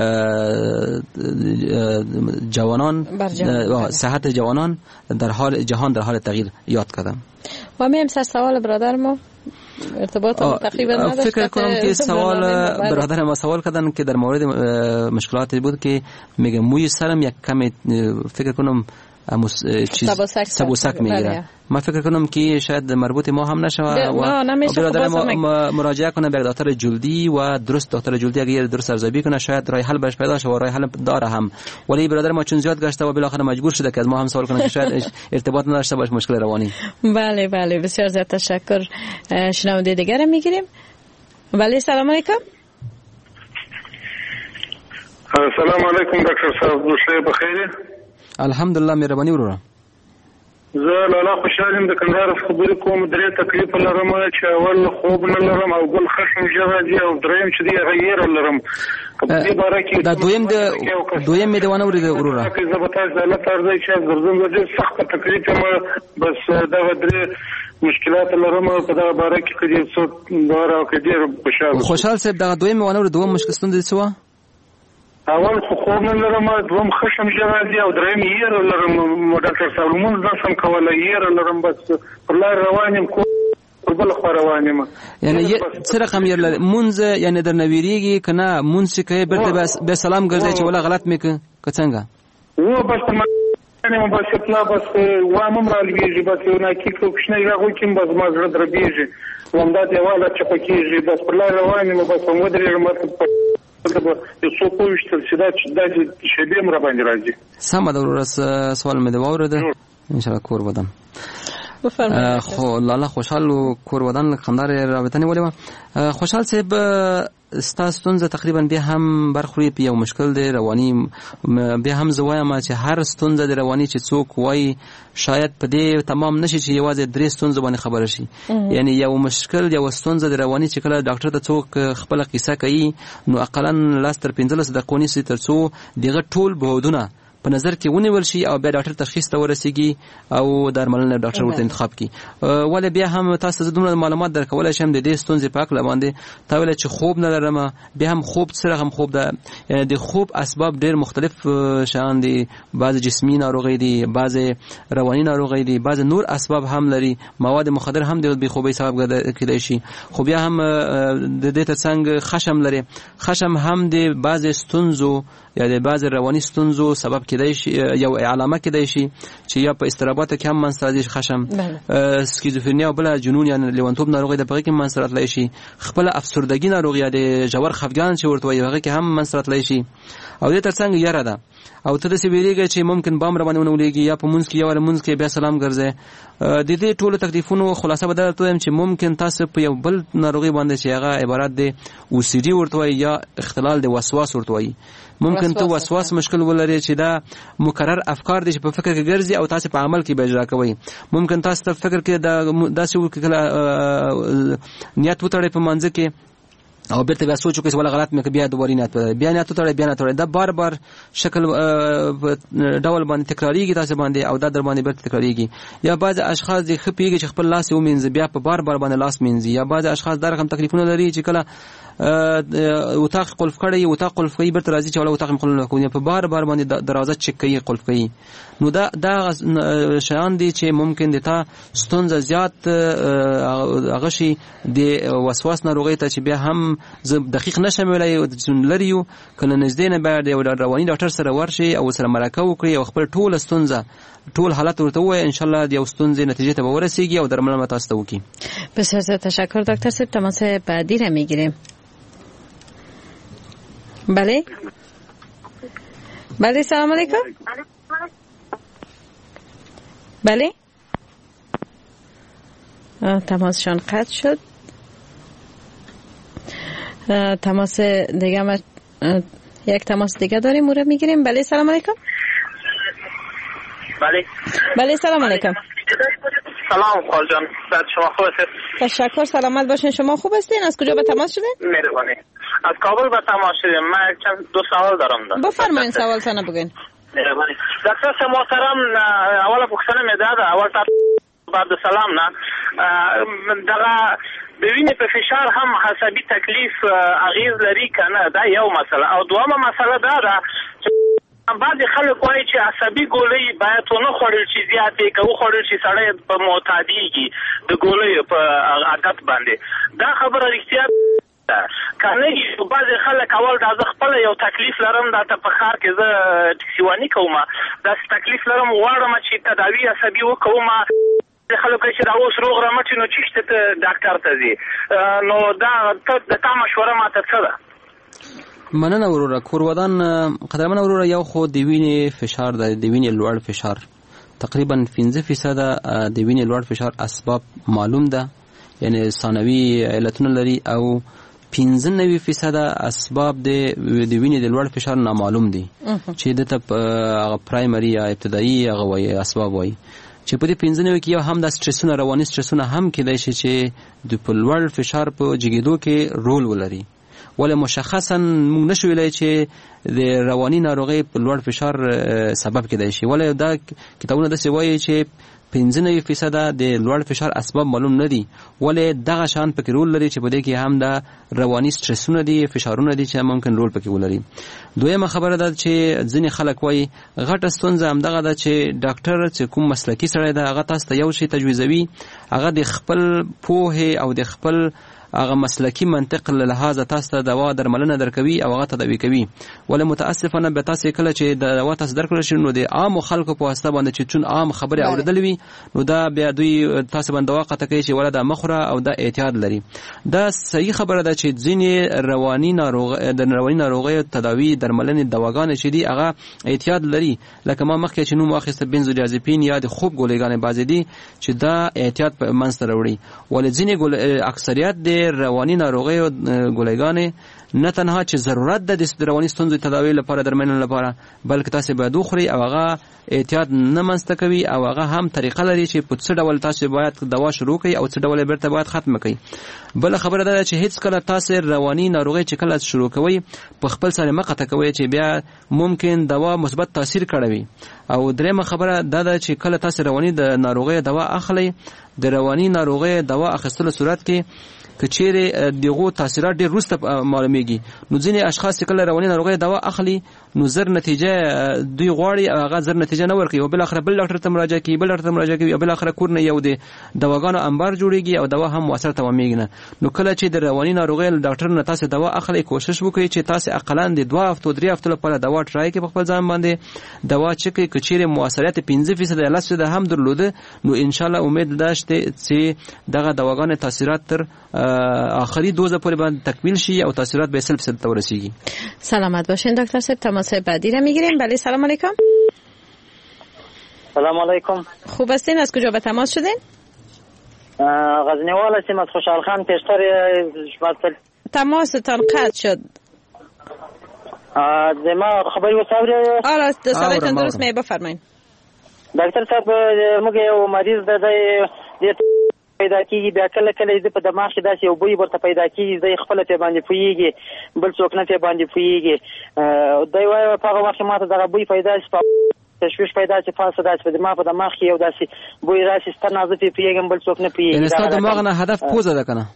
جوانان جوان. صحت جوانان در حال جهان در حال تغییر یاد کردم. و میم سر سوال برادر ما ارتباط تقریبا نداشت. فکر کنم که سوال برادر ما سوال کردن که در مورد مشکلاتی بود که میگه موی سرم یک کمی فکر کنم اموس چیز سبوسک میگیره. من فکر کنم که شاید مربوط ما هم نشه و برادر ما مراجعه کنه به دکتر جلدی و درست دکتر جلدی اگر درست ارزیابی کنه شاید راه حل برش پیدا شه و راه حل داره هم. ولی برادر ما چون زیاد گشته و بالاخره مجبور شده که از ما هم سوال کنه که شاید ارتباط نداشته باشه مشکل روانی. بله بله بسیار زیاد تشکر. شنونده دیگر میگیریم. بله سلام علیکم. سلام علیکم دکتر صاحب، روز بخیر. الحمدلله مهربانی ورور. زه لالا خوشحال یم د کندهار خبرې کوم. درې تکلیف لرم چې اول خوب نه لرم او بل خشم ژبه دي او دریم چې دی غیر لرم. دا دویم د دویم مې دیوانه ورته وروره زه به تاسو د الله تعالی چې ګرځم د سخت تکلیف ما بس دا درې مشکلات لرم په دا باره کې کدي څو دورا او کدي خوشاله خوشحال صاحب دا دویم مې ونه ور دوم مشکل ستونزې څه اول خو خوب نه لرم دوم خشم ژبه دي او دریم یې لرم ډاکټر صاحب مونږ نشم کولای یې لرم بس پر لار روانم کو بل خو روانم یعنی څه رقم یې مونږ یعنی در نویریږي کنه مونږ کې برته به سلام ګرځي چې ولا غلط مې ک څنګه و بس ما بس اطلاع بس وامم را لګیږي بس یو نه کې کوښنه یې راغوکم بس ما زړه دربيږي ومدا دیواله چې پکېږي بس پر لار روانم بس موږ درې مرته څو پوښتل چې دا چې د شبیم را باندې راځي. سم دا ورس سوال مې دا وره ان شاء الله کور ودان خو لاله خوشحال کور ودان خندار رابطه نیولې و. خوشحال صاحب ستاسو ستونزه تقریبا بیا هم برخوري په یو مشکل دی رواني بیا هم زوایم چې هر ستونزه د رواني چې څوک وای شاید په دې تمام نشي چې یوازې درې ستونزه باندې خبر شي. یعنی یو مشکل یو ستونزه د رواني چې کله ډاکټر ته څوک خپل قصه کوي نو اقلا لاس تر پنځلس دقیقې سي تر څو دغه ټول بهودونه په نظر کې ونیول شي او بیا ډاکټر تشخیص ته ورسیږي او درملنه ډاکټر ورته انتخاب کړي. ولې بیا هم تاسو ته دومره معلومات درکولای شم د دې ستونزې په اړه باندې تا ویل چې خوب نه لرم بیا هم خوب سره هم خوب ده یعنی د خوب اسباب ډېر مختلف شان دي بعض جسمي ناروغي دي بعض رواني ناروغي دي بعض نور اسباب هم لري مواد مخدر هم د بې خوبۍ سبب کېدای شي. خو بیا هم د دې ترڅنګ خشم لري خشم هم د بعض ستونزو یا د بعض رواني ستونزو سبب کېدای شي یو علامه کېدای شي چې یا په استرابات کې هم منځ خشم سکیزوفرنیا او بل جنون یا لیوانتوب ناروغي د پغې کې منځ راتلی شي خپل افسردګي ناروغي یا د جوړ خفګان چې ورته وي هغه کې هم منځ راتلی شي او د ترڅنګ یاره ده او ته د سی ویریږي چې ممکن بام روانه ونولېږي یا په مونږ کې یا ور مونږ کې بیا سلام ګرځي. د دې ټولو تکلیفونو خلاصه بدل ته چې ممکن تاسو په یو بل ناروغي باندې چې هغه عبارت دی او سی ډي ورته وي یا اختلال د وسواس ورته وي. ممکن ته وسواس مشکل ولري چې دا مکرر افکار دي چې په فکر کې ګرځي او تاسو په عمل کې به اجرا کوي. ممکن تاسو ته فکر کې دا داسې وکړه نیت وتړي په منځ کې او بیرته بیا سوچو کې ولا غلط مې بیا دوباره نیت بیا نیت تړي بیا نیت تړي دا بار بار شکل ډول باندې تکراریږي تاسو باندې او دا در باندې بیرته تکراریږي. یا بعض اشخاص د خپيږي چې خپل لاس ومنځي بیا په بار بار باندې لاس منځي. یا بعض اشخاص دا رقم تکلیفونه لري چې کله وتاق قلف کړي وتاق قلف کوي بیرته راځي چې ولا وتاق قلف کوي په بار بار باندې دروازه چک کوي قلف کوي. نو دا دا شان دي چې ممکن د تا ستونزه زیات هغه شي د وسواس ناروغي ته چې بیا هم زه دقیق نشم ویلای چې لريو کنه نږدې نه باید یو رواني ډاکټر سره ورشي او سره مرکه وکړي او خپل ټول ستونزه ټول حالت ورته وای ان شاء الله د یو ستونزې نتیجه ته ورسیږي او درملنه تاسو ته وکړي. بسیار زیاد تشکر دکتر صاحب. تماس بعدی را میگیریم. بله بله سلام علیکم. بله تماسشان قطع شد. تماس دیگه ما یک تماس دیگه داریم او را میگیریم. بله سلام علیکم. بله بله سلام علیکم. سلام خال جان بعد شما خوب هستید؟ تشکر سلامت باشین. شما خوب هستین؟ از کجا به تماس شدین؟ مهربانی از کابل به تماس شدیم. من چند دو سوال دارم. بفرمایید سوال تنه بگین. مهربانی دکتر محترم اول پوښتنه مې ده اول تاسو بعد سلام نه دغه ببینې په فشار هم عصبي تکلیف اغیز لري کنه دا یو مسله او دویمه مسله دا ده بعض خلک وایي چې عصبي ګولۍ باید ونه خوړل شي زیاتې که وخوړل شي سړی په معتادېږي د ګولیو په عادت باندې دا خبره رښتیا کنه بعض خلک اول دا زه خپله یو تکلیف لرم دا ته په ښار کې زه ټکسیواني کوم داسې تکلیف لرم غواړم چې تداوي عصبي وکوم خلکو چې دا اوس روغ رمټ نو چیشته ته ډاکټر ته ځي نو دا د تا مشوره ماته څه ده؟ مننه وروره کورودان قدرمن وروره یو خو د وینې فشار د د وینې لوړ فشار تقریبا پنځه فیصد د وینې لوړ فشار اسباب معلوم ده یعنی ثانوي علتونه لري او پنځه نوي فیصد اسباب د د وینې د لوړ فشار نامعلوم دي چې د ته پرایمري یا ابتدایي هغه وایي اسباب وایي چې په دې پنځه نوي کې یو هم د سټرسونه رواني سټرسونه هم کېدای شي چې د په لوړ فشار په جګېدو کې رول ولري. ولې مشخصا موږ نشو ویلی چې د رواني ناروغۍ په لوړ فشار سبب کېدای شي. ولې دا کتابونه داسې وایي چې پنځه نوي فیصده د لوړ فشار اسباب معلوم نه دي، ولې دغه شان پکې رول لري چې په دې کې هم د رواني سټرسونه دي، فشارونه دي چې ممکن رول پکې ولري. دویمه خبره ده چې ځینې خلک وایي غټه ستونزه همدغه ده چې ډاکټر چې کوم مسلکي سړی ده هغه تاسو ته یو شی تجویزوي، هغه د خپل پوهې او د خپل هغه مسلکی منطق له لحاظه تاسو ته دوا درملنه درکوي او هغه تداوی کوي. ولې متاسفانه به تاسو کله چې د دوا تاسو درکړل شي نو د عام خلکو په واسطه باندې چې چون عام خبره اوریدل وي نو دا بیا دوی تاسو باندې دوا قطع کوي چې ولدا مخره او دا احتیاط لري. دا صحیح خبره ده چې ځینې رواني ناروغ د رواني ناروغي تداوی درملنه دواګانې چې دي هغه احتیاط لري، لکه ما مخکې چې نو ماخسته بنزودیازپین یا د خوب ګولېګانې بازي دي چې دا احتیاط په منځ ته راوړي. ولې ځینې اکثریت د رواني ناروغي او ګولېګانې نه تنها چې ضرورت ده د رواني ستونزو تداوی لپاره درملنه لپاره، بلکې تاسو باید وخورئ او هغه احتیاط نه منځته کوي او هغه هم طریقه لري چې په څه ډول تاسو باید دوا شروع کړئ او څه ډول بیرته باید ختم کړئ. بل خبره ده چې هیڅ کله تاسو رواني ناروغي چې کله شروع کوئ په خپل سره مقطع کوئ چې بیا ممکن دوا مثبت تاثیر کړوي. او درېمه خبره دا ده چې کله تاسو رواني د ناروغي دوا اخلئ، د رواني ناروغي دوا اخیستلو صورت کې کچېره دغه تاثیرات ډېر وروسته معلومیږي. نو ځینې اشخاص کله رواني ناروغي دوا اخلي نو زر نتیجه دوی غواړي هغه زر نتیجه نه ورکوي او بل اخر بل ډاکټر ته مراجعه کوي بل ډاکټر ته مراجعه کوي او بل اخر کور نه یو د دواګانو انبار جوړیږي او دوا هم موثر تمامېږي نه. نو کله چې د رواني ناروغي ډاکټر نه تاسو دوا اخلي کوشش وکړئ چې تاسو اقلا د دوه هفتو درې هفتو لپاره دوا ټرای کړئ په خپل ځان باندې دوا چې کچېره موثریت پنځه فیصد یا لس فیصد هم درلوده نو ان شاء الله امید داشته چې دغه دواګانو تاثیرات تر آخری دوزه پورې باندې تکمیل شي او تاثیرات به صفر فیصد ورسیږي. سلامت باشین دکتر صاحب. تماس بعدی را میگیریم. بله سلام علیکم. سلام علیکم. خوب هستین؟ از کجا به تماس شدین؟ غزنیوال هستیم از خوشحال خان پیشتر شما تماستان قطع شد. ما خبری وساوری آره صدایتان درست می بفرمایید. دکتر صاحب موږ یو مریض د دې پیدا کیږي بیا کله کله د په دماغ کې داسې یو بوی ورته پیدا کیږي د خپل ته باندې پویږي بل څوک نه ته باندې پویږي. دوی وايي په هغه وخت ماته دغه بوی پیدا شي تشویش پیدا شي فاسه داسې په دماغ په دماغ کې یو داسې بوی راشي ستنه زه په پیږم بل څوک نه پیږي. یعنی ستاسو دماغ نه هدف پوزه ده کنه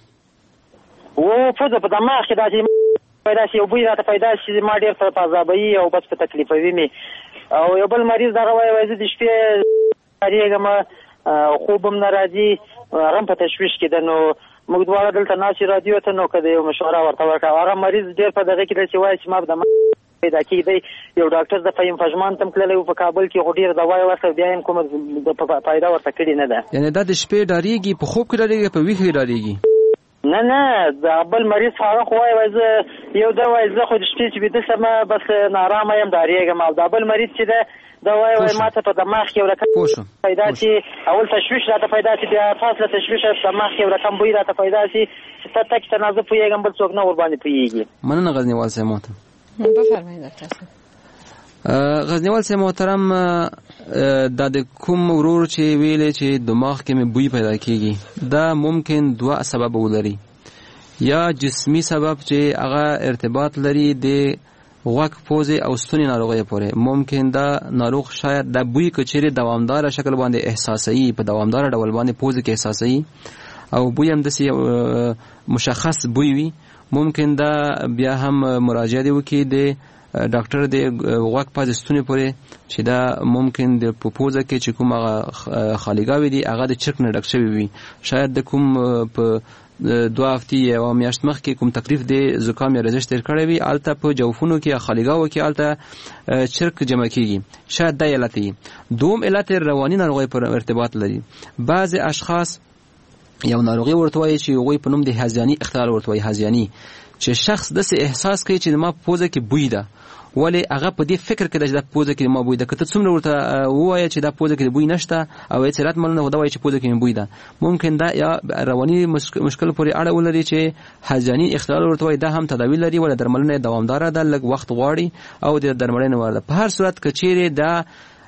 و پوزه په دماغ کې داسې پیدا شي یو بوی راته پیدا شي ما ډیر سره پازابي او بس په تکلیفوي می او یو بل مریض دغه وايي وایي د شپې اړیږم خوبم ناراضي هغه په تشویش کې ده. نو موږ دواړه دلته ناسي رادیو ته نو کده یو مشوره ورته ورکړه. هغه مریض ډېر په دغه کې دی چې وایي چې ما د پیدا کېدی یو ډاکټر د فهیم فجمان تم تللی و په کابل کې خو ډېر دوا یې ورته بیا هم کومه فایده ورته کړې نه ده. یعنې دا د شپې ډارېږي په خوب کې ډارېږي په ویښه ډارېږي؟ نه نه د بل مریض هغه خو وایي زه یو ده وایي زه خو د شپې چې ویده شمه بس نارامه یم ډارېږم او دا بل مریض چې ده دا وایي وایي ما ته په دماغ کې یو رقم پیدا شي اول تشویش راته پیدا شي بیا فاصله تشویش دماغ کې یو رقم بوی راته پیدا شي چې ته تک ته نه زه پوهېږم بل څوک نه ورباندې پوهېږي. مننه غزنیوال صاحب محترم. بفرمایید ډاکټر صاحب. غزنیوال صاحب محترم دا د کوم ورور چې ویلې چې دماغ کې مې بوی پیدا کېږي دا ممکن دوه سبب ولري. یا جسمی سبب چې هغه ارتباط لري د غوږ پوزې او ستوني ناروغۍ پورې. ممکن دا ناروغ شاید د بوی کچېرې دوامدار شکل باندې احساسوي په دوامدار ډول باندې پوزې کې احساسوي او بوی هم داسې مشخص بوی وي. ممکن دا بیا هم مراجعه دی وکړي د ډاکټر د غوږ پوزې ستوني پورې چې دا ممکن د پوزه کې چې کوم هغه خالیګاوې دي هغه د چرک نه ډک شوي وي. شاید د کوم په دوه هفتې یا میاشت مخکې کوم تکلیف د زکام یا رزش تیر کړی وي هلته په جوفونو کې یا خالیګاوو کې هلته چرک جمع کېږي. شاید دا علت وي. دوم علت رواني ناروغۍ پر ارتباط لري. بعضې اشخاص یو ناروغي ورته وایي چې هغوی په نوم د هذیاني اختلال ورته وایي. هذیاني چې شخص داسې احساس کوي چې ما په پوزه کې بوی ده ولې هغه په دې فکر کې ده چې دا پوزه کې ما بوی ده. که ته څومره ورته ووایه چې دا پوزه کې بوی نشته او هېڅ علت معلوم نه دا وایي چې پوزه کې مې بوی ده ممکن دا یا رواني مشکل پورې اړه ولري چې هذیاني اختلال ورته وایي. دا هم تداوی لري ولې درملنه دوامداره ده لږ وخت غواړي او د درملنې وړ ده. په هر صورت که چیرې دا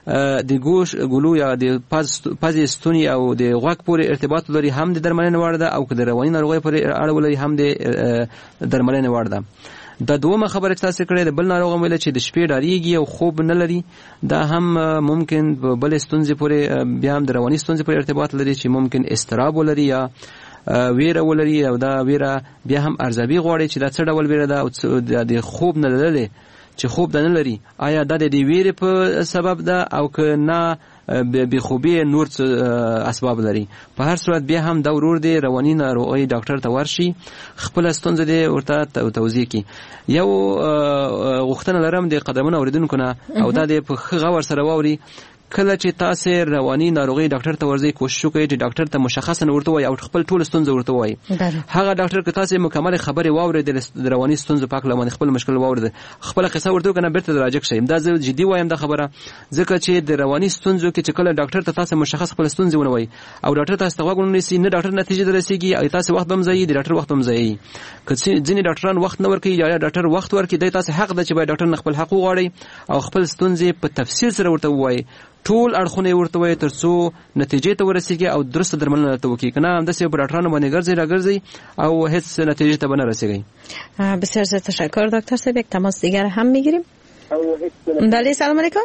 د ګوش ګلو یا د پزې ستوني او د غوږ پورې ارتباط لري هم د درملنې وړ ده او که د رواني ناروغۍ پورې اړه ولري هم د درملنې وړ ده. دا دومره خبره چې تاسو کړې د بل ناروغ ویل چې د شپې ډاریږي او خوب نه لري، دا هم ممکن بل ستونزې پورې بیا هم د رواني ستونزې پورې ارتباط لري چې ممکن استراب ولري یا ویره ولري او دا ویره بیا هم ارزیابي غواړي چې دا څه ډول ویره ده او د خوب نه لري چې خوب نه لري آیا دا د دې ویرې په سبب ده او که نه بې خوبي نور اسباب لري. په هر صورت بیا هم دا ورور دی رواني ناروغي ډاکټر ته ورشي، خپل ستونزه دی ورته توضیح کړي. یو غوښتنه لرم د قدمونو اوریدونکو نه او دا د په ښه غور سره واوري، کله چې تاسو رواني ناروغي ډاکټر ته ورځي کوشش وکړئ چې ډاکټر ته مشخصا ورته وایي او خپل ټول ستونزه ورته وایي. هغه ډاکټر که تاسو مکمل خبرې واورئ د رواني ستونزو په اړه خپل مشکل واورئ، خپل قصه ورته کنه بیرته راجک شئ. دا زه جدي وایم دا خبره، ځکه چې د رواني ستونزو کې چې کله ډاکټر ته تاسو مشخص خپل ستونزه ونوي او ډاکټر تاسو ته وګورئ نه ډاکټر نتیجه درسیږي او تاسو وخت بم ځای د ډاکټر وخت بم ځای که ځینې ډاکټران وخت نه ورکوي یا ډاکټر وخت ورکوي، د تاسو حق ده چې باید ډاکټر خپل حق وغواړي او خپل ستونزه په تفصیل سره ورته وایي، ټول اړخونه ورته وایي ترڅو نتیجې ته ورسیږي او درسته درملنه ته وکړي. کنه هم داسې په ډاکټرانو باندې ګرځي راګرځي او هیڅ نتیجې ته نه رسیږي. بسیار زیاد تشکر دکتر صاحب. یک تماس دیگر هم میگیریم. بله سلام علیکم.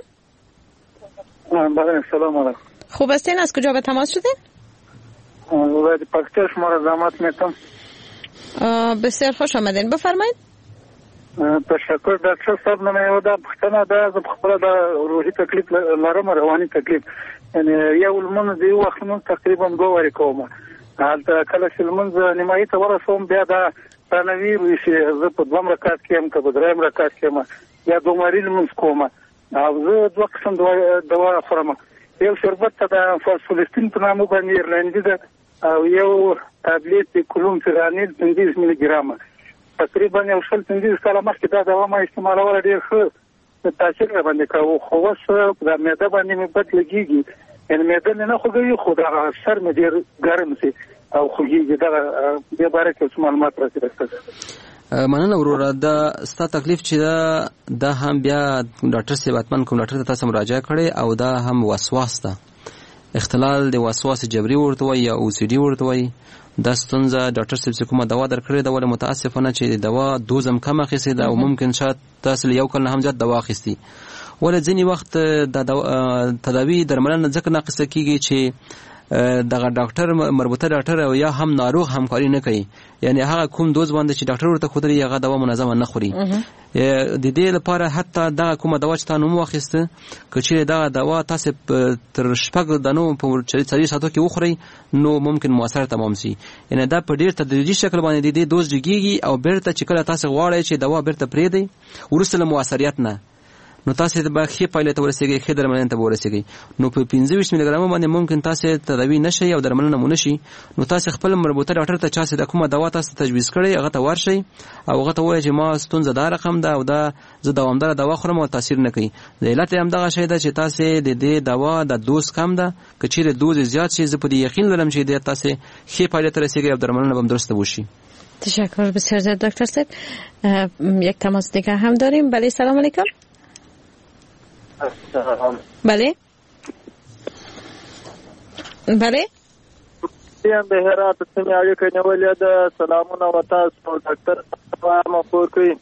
بله سلام علیکم. خوب هستین؟ از کجا به تماس شدین؟ از پاکستان شما را زحمت میتم. بسیار خوش آمدین، بفرمایید. تشکر ډاکټر صاحب. نه یو دا پښتنه ده زه خپل د روحي تکلیف لرم، رواني تکلیف. یعنی یو لمونځ دی وخت نو تقریبا دوه وری کوم، هلته کله چې لمونځ نیمایي ته ورسوم بیا دا تنویر وي چې زه په دوم رکعت کې یم که په دریم رکعت کې یم یا دومري لمونځ کوم او زه دوه قسم دوا خورم. یو شربت ته د فاسفولسټین په نامه باندې ایرلنډي ده او یو تابلیت د کلوم فرانیل پنځه ملي ګرامه. تقریبا یو شل پنځه کاله مخکې دا دوا ما استعمالوله، ډېر ښه تاثیر را باندې کوي، خو اوس د معده باندې مې بد لګېږي، یعنې معده مې نه خوږوي خو دغه سر مې ډېر ګرم شي او خوږېږي. دغه دې باره کې څه معلومات راکړي ډاکټر. مننه وروره. دا ستا تکلیف چې دا دا هم بیا ډاکټر صاحب حتما کوم ډاکټر ته تاسو مراجعه کړې او دا هم وسواس ده، اختلال د وسواس جبري ورته وایي یا او سی ډي ورته وایي. دا ستونزه ډاکټر صاحب چې کومه دوا درکړې ده ولې متاسفانه چې د دوا دوز هم کم اخیستې ده او ممکن شاید تاسو یو کال نه هم زیات دوا اخیستي، ولې ځینې وخت د تداوی درملنه ځکه ناقصه کیږي چې دغه ډاکټر مربوطه ډاکټر او یا هم ناروغ همکاري نه کوي، یعنی هغه کوم دوز باندې چې ډاکټر ورته خودري هغه دوا منظم نه خوري. د دې لپاره حتی دا کومه دوا چې تاسو نو واخیسته کچې دا دوا تاسو تر شپږ دنو په چاري ساعتو کې وخوري نو ممکن موثر تمام شي. یعنی دا په ډیر تدریجي شکل باندې د دې دوز جګیږي او بیرته چې کله تاسو غواړئ چې دوا بیرته پرې دی ورسره موثریت نه نو تاسو د باخي پایله ته ورسیږي، خې درملنه ته ورسیږي. نو په پنځه ویشت ملي ګرام باندې ممکن تاسو تداوی نشي او درملنه مو نشي، نو تاسو خپل مربوطه ډاکټر ته چا چې د کومه دوا تاسو تجویز کړي هغه ته ورشي او هغه ته وایي چې ما ستونزه دا رقم ده او دا زه دوامدار دوا خورم او تاثیر نه کوي. د علت هم دغه شی ده چې تاسو د دې دوا د دوز کم ده، که چیرې دوز زیات شي زه په دې یقین لرم چې د تاسو خې پایله ته رسیږي او درملنه به درسته وشي. تشکر بسیار زیاد دکتر صاحب. یک تماس دیگه هم داریم. بله سلام علیکم. بله بله یم به هرات څنګه اړیکه نیولې ده. سلامونه و تاسو ډاکټر صاحب مخور کړئ.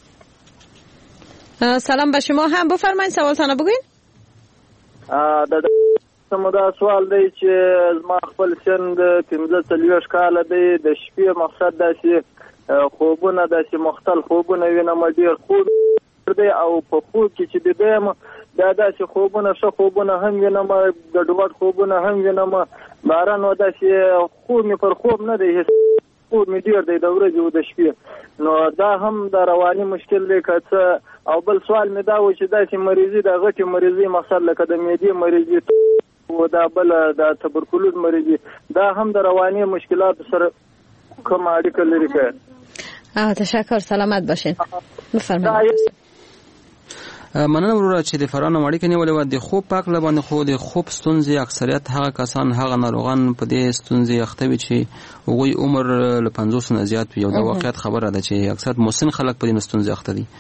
سلام به شما هم، بفرمایید سوالتان بگوین. د سمدا سوال دی چې ما خپل سن د پنځه څلوېښت کاله دی، د شپې مقصد دا چې خوبونه داسې مختلف خوبونه وینم، ډېر خوب دی او په خوب کې چې د دیم دا داسې خوبونه ښه خوبونه هم وینم، ګډوډ خوبونه هم وینم، باران و داسې خوب مې پر خوب نه دی، خوب مې ډېر دی د ورځې او د شپې. نو دا هم د رواني مشکل دی که څه. او بل سوال مې دا و چې داسې مریضي د غټې مریضي مقصد لکه د معدې مریضي و دا بل د تبرکلوز مریضي دا هم د رواني مشکلاتو سره کومه اړیکه لري که؟ تشکر، سلامت باشین. بفرمایید. مننه وروره چې د فرانو اړیکه نیولې وه. د خوب په هکله باندې خو د خوب ستونزې اکثریت هغه کسان هغه ناروغان په دې ستونزې اخته وي چې هغوی عمر له پنځوسو نه زیات وي او دا واقعیت خبره ده چې اکثر مسن خلک په دې ستونزې اخته دي.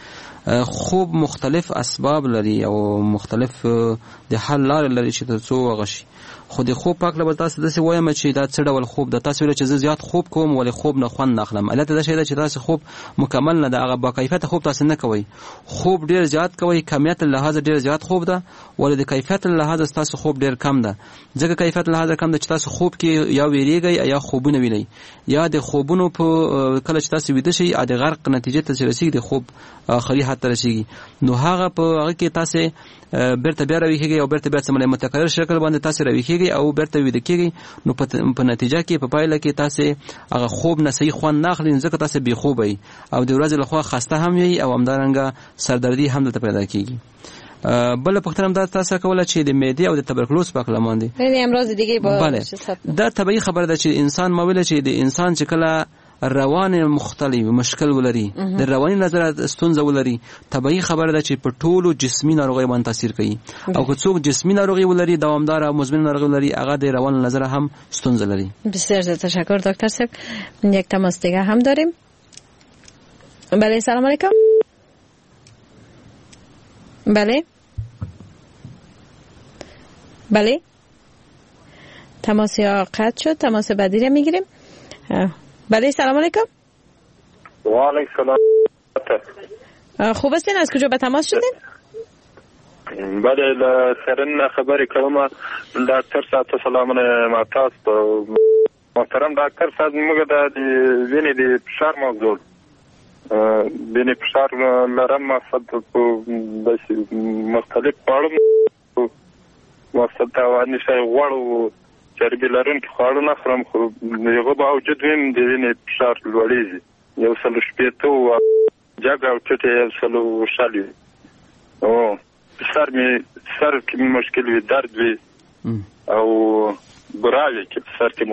خوب مختلف اسباب لري او مختلف د حل لارې لري چې ترڅو وغشي. خو د خوب پاک لبل تاسو داسې وایم چې دا څه ډول خوب د تاسو ویل چې زه زیات خوب کوم ولې خوب نه خوند نه اخلم. علت دا شی دا چې تاسو خوب مکمل نه د هغه با کیفیت خوب تاسو نه کوي. خوب ډیر زیات کوي، کمیت لحاظ ډیر زیات خوب ده ولې د کیفیت لحاظ تاسو خوب ډیر کم ده. ځکه کیفیت لحاظ کم ده چې تاسو خوب کې یا ویریږئ یا خوبونه وینئ یا د خوبونو په کله چې تاسو ویده شئ د غرق نتیجه ته رسیږي د خوب آخري حد ته رسیږي. نو هغه په هغه کې تاسو بیرته بیا راویښیږئ او بیرته بیا څه متکرر شکل باندې تاسو راویښیږئ او بیرته ویده کیږئ. نو په نتیجه کې په پایله کې تاسو هغه خوب نه صحیح خوند نه اخلئ ځکه تاسو بې خوبه یئ او د ورځې لخوا خسته هم یئ او همدارنګه سردردي هم دلته پیدا کیږي. بل پختنه هم دا تاسو کوله چې د معدې او د تبرکلوز په اړه باندې یعنی امراض دیگه با دا طبيعي خبره ده چې انسان مویل چې د انسان چې کله روان مختلف مشکل ولري د رواني نظر ستونزه ولري طبيعي خبره ده چې په ټولو جسمي ناروغي باندې تاثیر کوي او که څوک جسمي ناروغي ولري دوامدار او مزمن ناروغي ولري هغه د روان نظر هم ستونزه لري. بسیار زیاد تشکر دکتر صاحب. یک تماس دیگه هم داریم. بله سلام علیکم. بله بله تماس یا قطع شد. تماس بعدی رو میگیریم. بله سلام علیکم. و علیکم سلام. خوب هستین؟ از کجا به تماس شدین؟ بله سرن خبری کلمه دکتر صاحب سلامونه ما تاسو محترم دکتر صاحب موږ د وینې د فشار موضوع وینې فشار لرم مقصد په مختلف پاړم مقصد دا وانه شي غوړو چربي لرونکي خواړه نه خورم خو یو به وجود ویم د وینې فشار لوړیږي یو څل شپېته او جګ او ټټه یو څل وشالي او سر می سر کې مشکل وي درد وي او براوي کې سر کې مو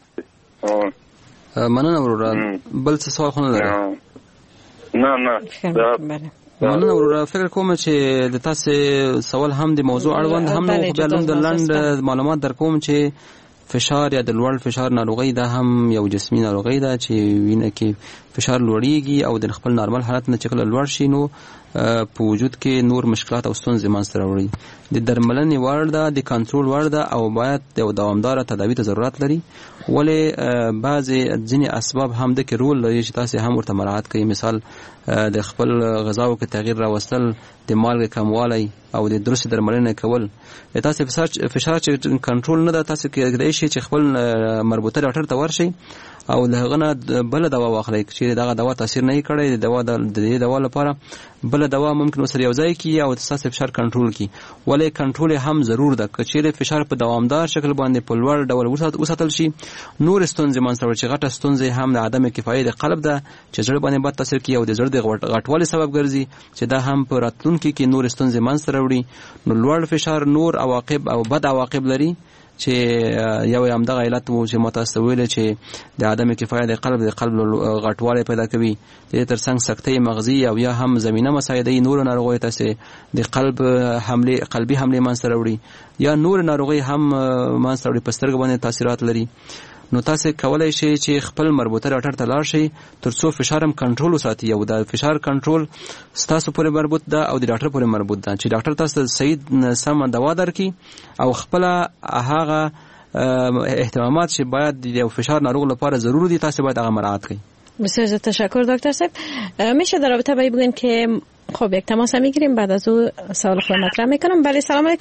مننه وروره. بل څه سوال خو نه لرم؟ نه نه مننه وروره. فکر کوم چې د تاسو سوال هم د موضوع اړوند هم نو بیا لوند لاند معلومات در کوم چې فشار یا د لوړ فشار ناروغي دا هم یو جسمي ناروغي ده چې وینه کې فشار لوړیږي او د خپل نارمل حالت نه چې کله لوړ شي نو په وجود کې نور مشکلات او ستونزې منځته راوړي. د درملنې وړ ده د کنټرول وړ ده او باید د دوامداره تداوی ته ضرورت لري ولې بعضې ځینې اسباب هم د کې رول لري چې تاسو هم ورته مراعات کوي. مثال د خپل غذاو کې تغییر راوستل، د مالګې کموالی او د درست درملنه کول. تاسو فشار چې کنټرول نه ده تاسو کېدای شي چې خپل مربوطه ډاکټر ته ورشئ او له هغه نه بل دوا واخلئ چې دغه دوا تاثیر نه کړی د دوا د دې دوا لپاره بل دوا ممکن وسره یو ځای کی او تاسو فشار کنټرول کی ولې کنټرول هم ضرور ده که چیرې فشار په دوامدار شکل باندې په لوړ ډول وساتل شي نور ستونزې منځته ورچې غټه ستونزې هم د عدم کفایت قلب ده چې زړه باندې بد تاثیر کوي او د زړه د غټوالي سبب ګرځي چې دا هم په راتلونکي کې نور ستونزې منځته راوړي. نو لوړ فشار نور عواقب او بد عواقب لري چې یو هم دغه علت وو چې متاسویل چې د عدم کفایت قلب د قلب غټوالی پیدا کوي. د ترڅنګ سکتې مغزي او یا هم زمینه مسایدې نور ناروغي تاسو د قلب حمله قلبي حمله منځته راوړي یا نور ناروغي هم منځته راوړي په سترګو باندې تاثیرات لري. نو تاسو کولای شئ چې خپل مربوطه ډاکټر ته لاړ شئ ترڅو فشار هم کنټرول وساتئ او د فشار کنټرول ستاسو پورې مربوط ده او د ډاکټر پورې مربوط ده چې ډاکټر تاسو صحیح سم دوا درکړي او خپل هغه اهتمامات چې باید د فشار ناروغ لپاره ضروري دي تاسو باید هغه مراعات کړئ. بسیار تشکر دکتر صاحب. میشه در رابطه با این بگین که خب یک تماس میگیریم بعد از او سوال خود مطرح میکنم. بله سلام علیکم.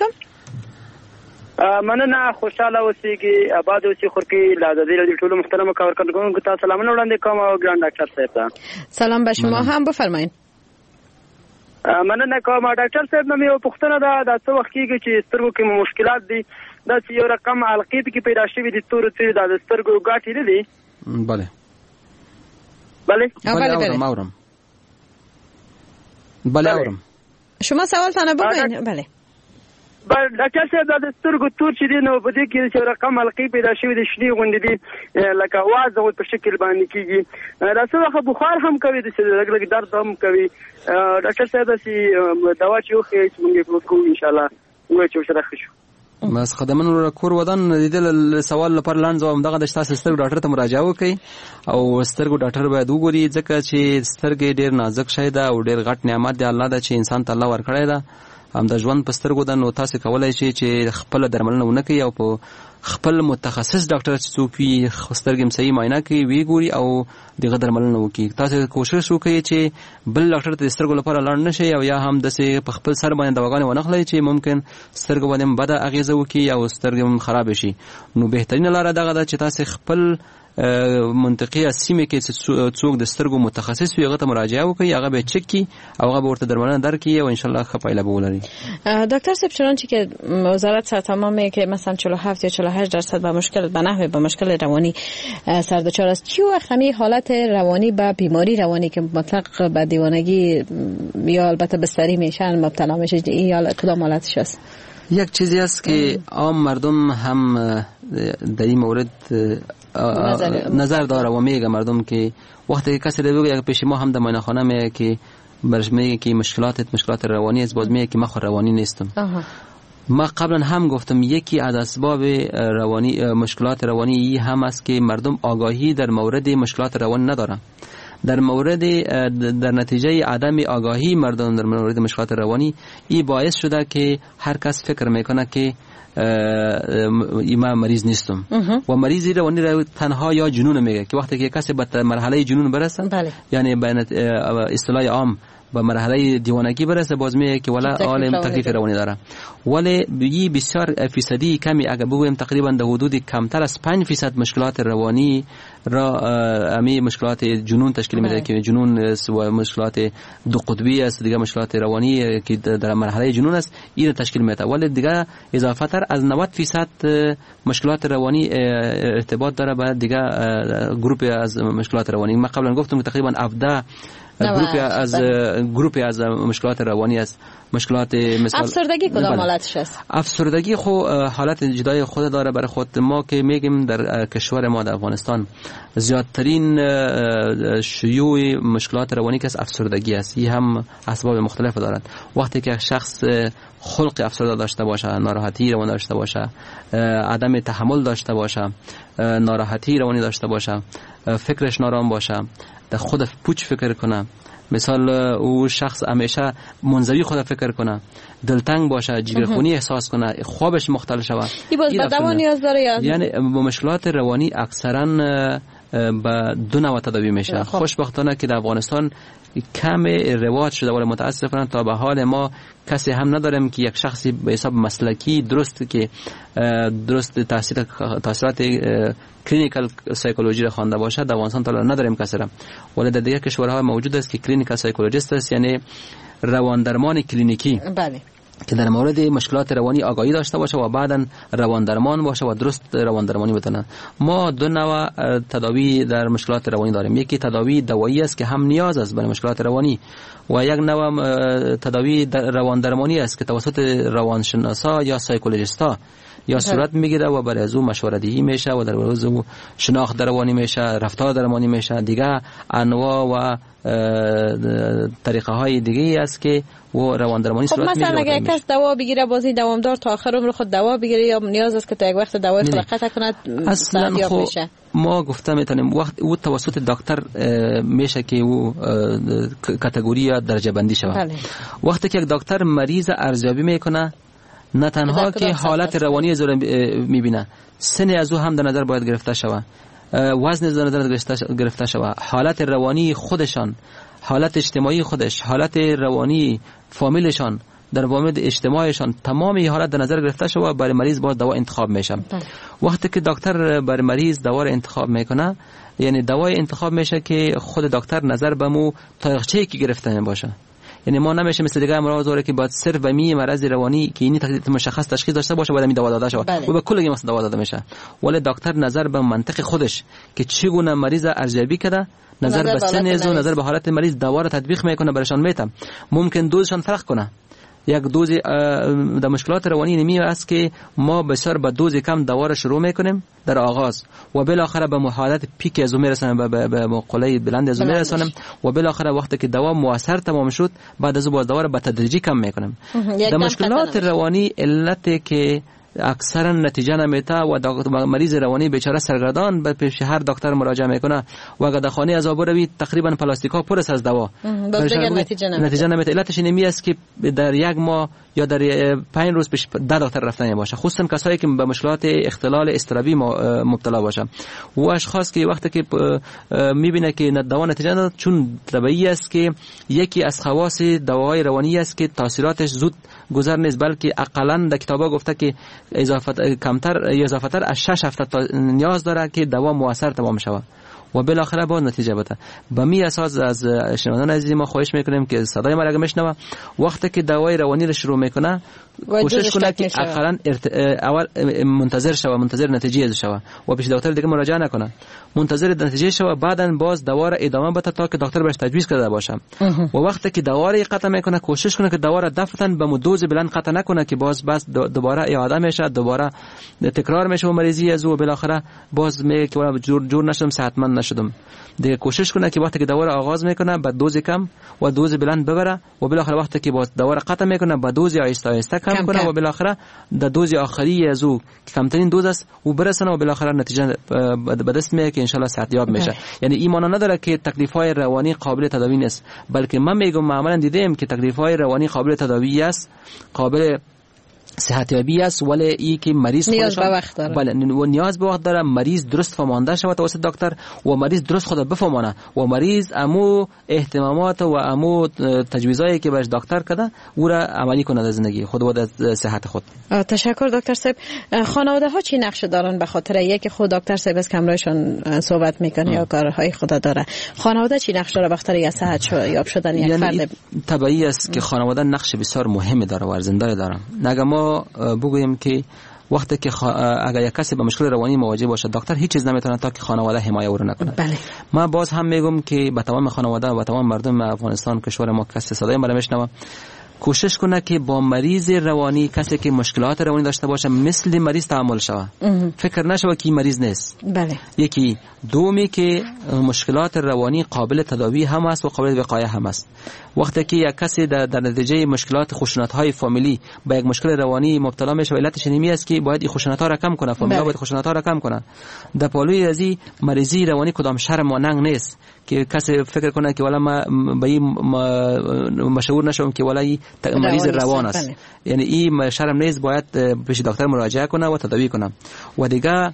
مننه خوشاله اوسئ آباد اوسئ خورکی لازدی رادیو ټولو محترم کارکونکو ته سلامونه وړاندې کوم او ګران ډاکټر صاحب ته سلام به شما هم بفرمایئ. مننه کوم ډاکټر صاحب مې یو پوښتنه ده د څه وخت کېږي چې سترګو کې مشکلات دي دا چې یو رقم حلقې کې پیدا شوي دي تور تور د سترګو ګاټې نه دي. بله بله بله اورم بله اورم شما سوال تانه بگوین. بله ډاکټر صاحب د سترګو تور چې دي نو په دې کې چې رقم حلقې پیدا شوي دي شنې غوندې دي لکه اواز د په شکل باندې کېږي دا څه وخت بخار هم کوي د لږ لږ درد هم کوي. ډاکټر صاحب داسې دوا چې وخورئ چې موږ یې کوو انشاءالله وایي چې ورسره ښه شو. بس خدمن را کور ودان دیدل سوال لپاره لاندې زوم دغه د تاسو سترګو ډاکټر ته مراجعه وکړي او سترګو ډاکټر باید وګوري ځکه چې سترګې ډېر نازک شی ده او ډېر غټ نعمت دی الله دا چې انسان ته الله ورکړی ده هم د ژوند په سترګو ده نو تاسو کولای شئ چې خپل درملنه ونه کوي او په خپل متخصص ډاکټر چې څوک وي سترګې صحیح معاینه کوي وی ګوري او دغه درملنه وکړي. تاسو کوشش وکړئ چې بل ډاکټر ته سترګو لپاره لاړ نشئ او یا هم دسه په خپل سر باندې دواګانې ونه خلئ چې ممکن سترګو باندې بده اغیزه وکړي او سترګې خراب شي. نو بهترینه لاره دغه ده چې تاسو خپل منطقي سیمه کې څوک د سترګو متخصص وي هغه ته مراجعه وکړي هغه به چک کی او هغه ورته درملنه درکړي او ان شاء الله ښه پایله به ولري. دکتر صاحب چنانچه که وزارت صحت عامه که مثلا چهل و هفت یا چهل و هشت درصد به مشکل به نحوه به مشکل روانی سر دچار است چی وقت همین حالت روانی به بیماری روانی که مطلق به دیوانگی یا البته بستری میشن مبتلا میشه این حالت کدام حالتش است؟ یک چیزی است که عام مردم هم در این مورد نظر داره و میگه مردم که وقتی کسی رو بگه پیش ما هم در معاینه خانه میگه که برش میگه که مشکلات مشکلات روانی است باز میگه که من خود روانی نیستم. ما قبلا هم گفتم یکی از اسباب روانی مشکلات روانی هم است که مردم آگاهی در مورد مشکلات روانی ندارن. در مورد در نتیجه عدم آگاهی مردم در مورد مشکلات روانی این باعث شده که هر کس فکر میکنه که من مریض نیستم و مریضی روانی را تنها یا جنون میگه که وقتی که کسی به مرحله جنون برسه بله. یعنی به اصطلاح عام به مرحله دیوانگی برسه باز میگه که ولا عالم تکلیف روانی داره ولی بی بسیار فیصدی کمی اگه بگویم تقریبا در حدود کمتر از پنج فیصد مشکلات روانی را امی مشکلات جنون تشکیل میده که جنون و مشکلات دو قطبی است دیگه مشکلات روانی که در مرحله جنون است این تشکیل میده ولی دیگه اضافه تر از نود فیصد مشکلات روانی ارتباط داره با دیگه گروه از مشکلات روانی. ما قبلا گفتم که تقریبا هفده گروپی از گروپی از مشکلات روانی است. مشکلات مثلا افسردگی کدام حالتش است؟ افسردگی خو حالت جدای خود داره برای خود. ما که میگیم در کشور ما در افغانستان زیادترین شیوع مشکلات روانی که افسردگی است. این هم اسباب مختلف دارد. وقتی که شخص خلق افسرده داشته باشه، ناراحتی روانی داشته باشه، عدم تحمل داشته باشه، ناراحتی روانی داشته باشه، فکرش نارام باشه، در خود پوچ فکر کنه، مثال او شخص همیشه منزوی خود فکر کنه، دلتنگ باشه، جگرخونی احساس کنه، خوابش مختل شود، این باز به دوا نیاز داره یا یعنی با مشکلات روانی اکثرا با دو نوع تداوی میشه. خوشبختانه که در افغانستان کم رواج شده ولی متاسفانه تا به حال ما کسی هم نداریم که یک شخصی به حساب مسلکی درست که درست تحصیل تحصیلات کلینیکال سایکولوژی را خوانده باشه در افغانستان تا نداریم کسی را ولی در دیگر کشورها موجود است که کلینیکال سایکولوژیست است یعنی رواندرمان کلینیکی بله که در مورد مشکلات روانی آگاهی داشته باشه و بعداً رواندرمان باشه و درست رواندرمانی بتونه. ما دو نوع تداوی در مشکلات روانی داریم. یکی تداوی دوایی است که هم نیاز است برای مشکلات روانی و یک نوع تداوی رواندرمانی است که توسط روانشناسا یا سایکولوژیستا یا صورت میگیره و برای از او مشوره دهی میشه و در از او شناخت روانی میشه، رفتار درمانی میشه. دیگه انواع و طریقه های دیگه است که و روان درمانی صورت میگیره. مثلا اگه کس دوا بگیره بازی دوامدار تا آخر عمر خود دوا بگیره یا نیاز است که تا یک وقت دوای خود قطع کند اصلا خو میشه؟ ما گفتم میتونیم وقت او توسط دکتر میشه که او کاتگوری درجه بندی شود. وقتی که یک دکتر مریض ارزیابی میکنه نه تنها که حالت روانی از میبینه، سن از او هم در نظر باید گرفته شود، وزن از در نظر گرفته شود، حالت روانی خودشان، حالت اجتماعی خودش، حالت روانی فامیلشان، در مورد اجتماعشان، تمام این حالت در نظر گرفته شود برای مریض باید دوا انتخاب میشه. وقتی که دکتر برای مریض دوا را انتخاب میکنه یعنی دوای انتخاب میشه که خود دکتر نظر به مو تاریخچه‌ای که گرفته باشه. یعنی ما نمیشه مثل دیگه امراض وره که باید صرف به می مرض روانی که اینی مشخص تشخیص داشته باشه باید می دوا داده شود و به کل مثلا دوا داده میشه. ولی دکتر نظر به منطق خودش که چگونه مریض ارزیابی کرده، نظر, نظر به سن و نظر به حالت مریض دوا را تطبیق میکنه برایشان میتم. ممکن دوزشان فرق کنه. یک دوز در مشکلات روانی نمی است که ما بسیار با دوز کم دوا را شروع میکنیم در آغاز و بالاخره به حالت پیک از میرسانیم به به مقوله بلند از میرسانیم و بالاخره وقتی که دوا موثر تمام شد بعد از باز دوا را به تدریجی کم میکنیم. در مشکلات روانی علت که اکثرا نتیجه نمیده و مریض روانی بیچاره سرگردان به پیش هر دکتر مراجعه میکنه و اگر در خانه عذاب روی تقریبا پلاستیکا پر است از دوا، نتیجه نمیده. نتیجه نمیده. علتش اینمی است که در یک ماه یا در پنج روز پیش ده دکتر رفتن باشه، خصوصا کسایی که به مشکلات اختلال اضطرابی مبتلا باشه و اشخاص که وقتی که میبینه که دوا نتیجه نداد، چون طبیعی است که یکی از خواص دواهای روانی است که تاثیراتش زود گذر نیست، بلکه اقلا در کتابا گفته که اضافه کمتر یا اضافه تر از شش هفته نیاز داره که دوا موثر تمام شود و بالاخره باز نتیجه بده. به می اساس از شنوندگان عزیز ما خواهش میکنیم که صدای ما را میشنوه، وقتی که دوای روانی را شروع میکنه کوشش کنه که اقلا ارت... اول منتظر شوه، منتظر نتیجه شوه و پیش دکتر دیگه مراجعه نکنه، منتظر نتیجه شوه، بعداً باز دوا را ادامه بده تا که دکتر بهش تجویز کرده باشه. و وقتی که دوا را قطع میکنه کوشش کنه که دوا را دفعتاً به دوز بلند قطع نکنه که باز بس دوباره اعاده میشه، دوباره تکرار میشه و مریضی از و بالاخره باز میگه که جور جور نشدم، صحتمند نشدم. دیگه کوشش کنه که وقتی که دوا را آغاز میکنه با دوز کم و دوز بلند ببره و بالاخره وقتی که باز دوا را قطع میکنه با دوز آهسته آهسته کم کنه و بالاخره در دوز آخری از او که کمترین دوز است او برسونه و بالاخره نتیجه به دست میاره که ان شاء الله صحتیاب میشه. یعنی ایمان نداره که تکلیف‌های روانی قابل تداوی نیست، بلکه من میگم معمولا دیدم که تکلیف‌های روانی قابل تداوی است، قابل صحتیابی است، ولی ای که مریض نیاز به وقت داره. بله و نیاز به وقت داره مریض درست فهمانده شود توسط دکتر و مریض درست خود بفهمانه و مریض امو اهتمامات و امو تجویزایی که بهش دکتر کرده او را عملی کنه در زندگی خود و در صحت خود. تشکر دکتر صاحب. خانواده ها چی نقش دارن به خاطر یک خود دکتر صاحب از کمرایشون صحبت میکنه یا کارهای خود داره، خانواده چی نقش داره به خاطر یا صحت شو یاب شدن یک یعنی فرد؟ طبیعی است که خانواده نقش بسیار مهمی داره و ارزنده داره. نگه ما بگویم که وقتی که خ... اگر یک کسی با مشکل روانی مواجه باشه دکتر هیچ چیز نمیتونه تا که خانواده حمایت او رو نکنه. بله. ما باز هم میگم که به تمام خانواده و تمام مردم افغانستان کشور ما کسی صدای ما میشنوه کوشش کنه که با مریض روانی کسی که مشکلات روانی داشته باشه مثل مریض تعامل شود، فکر نشوه که مریض نیست. بله. یکی دومی که مشکلات روانی قابل تداوی هم است و قابل وقایه هم است. وقتی که یک کسی در, در نتیجه مشکلات خشونت‌های فامیلی با یک مشکل روانی مبتلا میشه علتش اینمی است که باید این خشونت‌ها را کم کنه، فامیلا باید خشونت‌ها را کم کنه. در پالوی ازی مریضی روانی کدام شرم و ننگ نیست که کسی فکر کنه که والا ما به این مشهور نشوم که والا این مریض روان است. یعنی این شرم نیست، باید پیش دکتر مراجعه کنه و تداوی کنه. و دیگه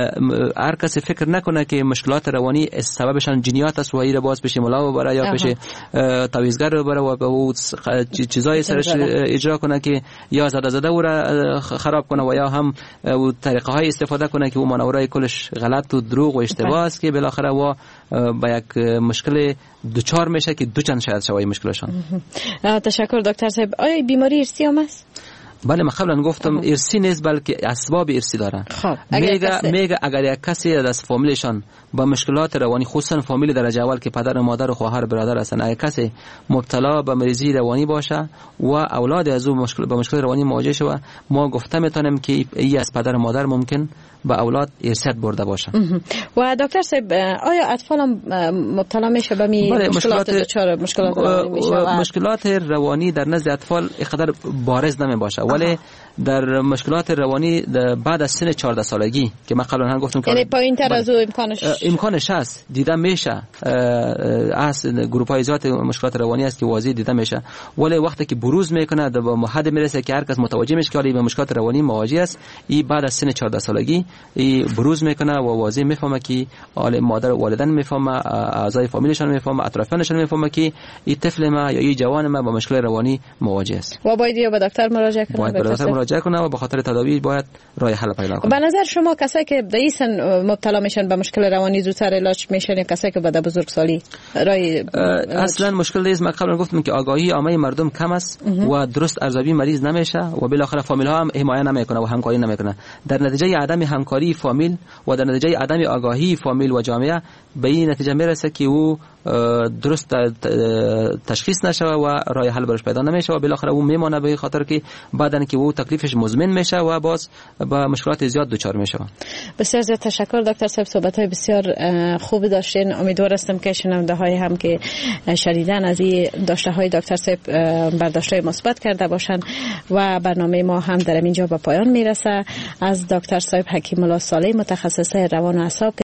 هر کسی فکر نکنه که مشکلات روانی سببشان جنیات است و این باز پیش ملا ببره یا پیش تعویضگر ببره و به او چیزای سرش اجرا کنه که یا زده زده او را خراب کنه و یا هم طریقه های استفاده کنه که او مانورای کلش غلط و دروغ و اشتباه است که بالاخره و با یک مشکل دوچار میشه که دو چند شاید شوی مشکلشان. تشکر دکتر صاحب. آیا بیماری ارثی هم است؟ بله من قبلا گفتم ارثی نیست بلکه اسباب ارثی داره. خب میگه میگه اگر یک کسی از فامیلشان با مشکلات روانی خصوصا فامیل درجه اول که پدر و مادر و خواهر برادر هستن اگر کسی مبتلا به مریضی روانی باشه و اولاد از او مشکل با مشکل روانی مواجه شوه ما گفته میتونیم که ای از پدر و مادر ممکن به اولاد ارثیت برده باشه. و دکتر صاحب آیا اطفال هم مبتلا میشه به می مشکلات دچار مشکلات روانی میشه؟ مشکلات روانی در نزد اطفال اینقدر بارز نمی باشه ولی در مشکلات روانی بعد از سن چهارده سالگی که من قبلا هم گفتم که یعنی پایین‌تر از او امکانش امکانش هست دیده میشه از گروه‌های ذات مشکلات روانی است که واضح دیده میشه ولی وقتی که بروز میکنه به حد میرسه که هر کس متوجه میشه که علی به مشکلات روانی مواجه است این بعد از سن چهارده سالگی این بروز میکنه و واضح میفهمه که علی مادر و والدین میفهمه اعضای فامیلشون میفهمه اطرافیانشون میفهمه که این طفل ما یا این جوان ما با مشکل روانی مواجه است و باید یا به دکتر مراجعه کنه باید به دکتر مراجعه کنه و به خاطر تداوی باید راه حل پیدا کنه. به نظر شما کسایی که در این سن مبتلا میشن به مشکل روانی زودتر علاج میشن یا کسایی که بعد از بزرگسالی راه اصلا مشکل نیست. من قبلا گفتم که آگاهی عامه مردم کم است و درست ارزیابی مریض نمیشه و بالاخره فامیل ها هم حمایت نمیکنه و همکاری نمیکنه. در نتیجه عدم همکاری فامیل و در نتیجه عدم آگاهی فامیل و جامعه به این نتیجه میرسه که او درست تشخیص نشه و راه حل برش پیدا نمیشه و بالاخره او میمونه به خاطر که بعدن که او تکلیفش مزمن میشه و باز با مشکلات زیاد دچار میشه. بسیار زیاد تشکر دکتر صاحب، صحبت‌های بسیار خوب داشتین. امیدوار هستم که شنونده‌های هم که شنیدن از این داشته‌های دکتر صاحب برداشت‌های مثبت کرده باشند و برنامه ما هم در اینجا به پایان میرسه. از دکتر صاحب حکیم الله صالح متخصص روان و اعصاب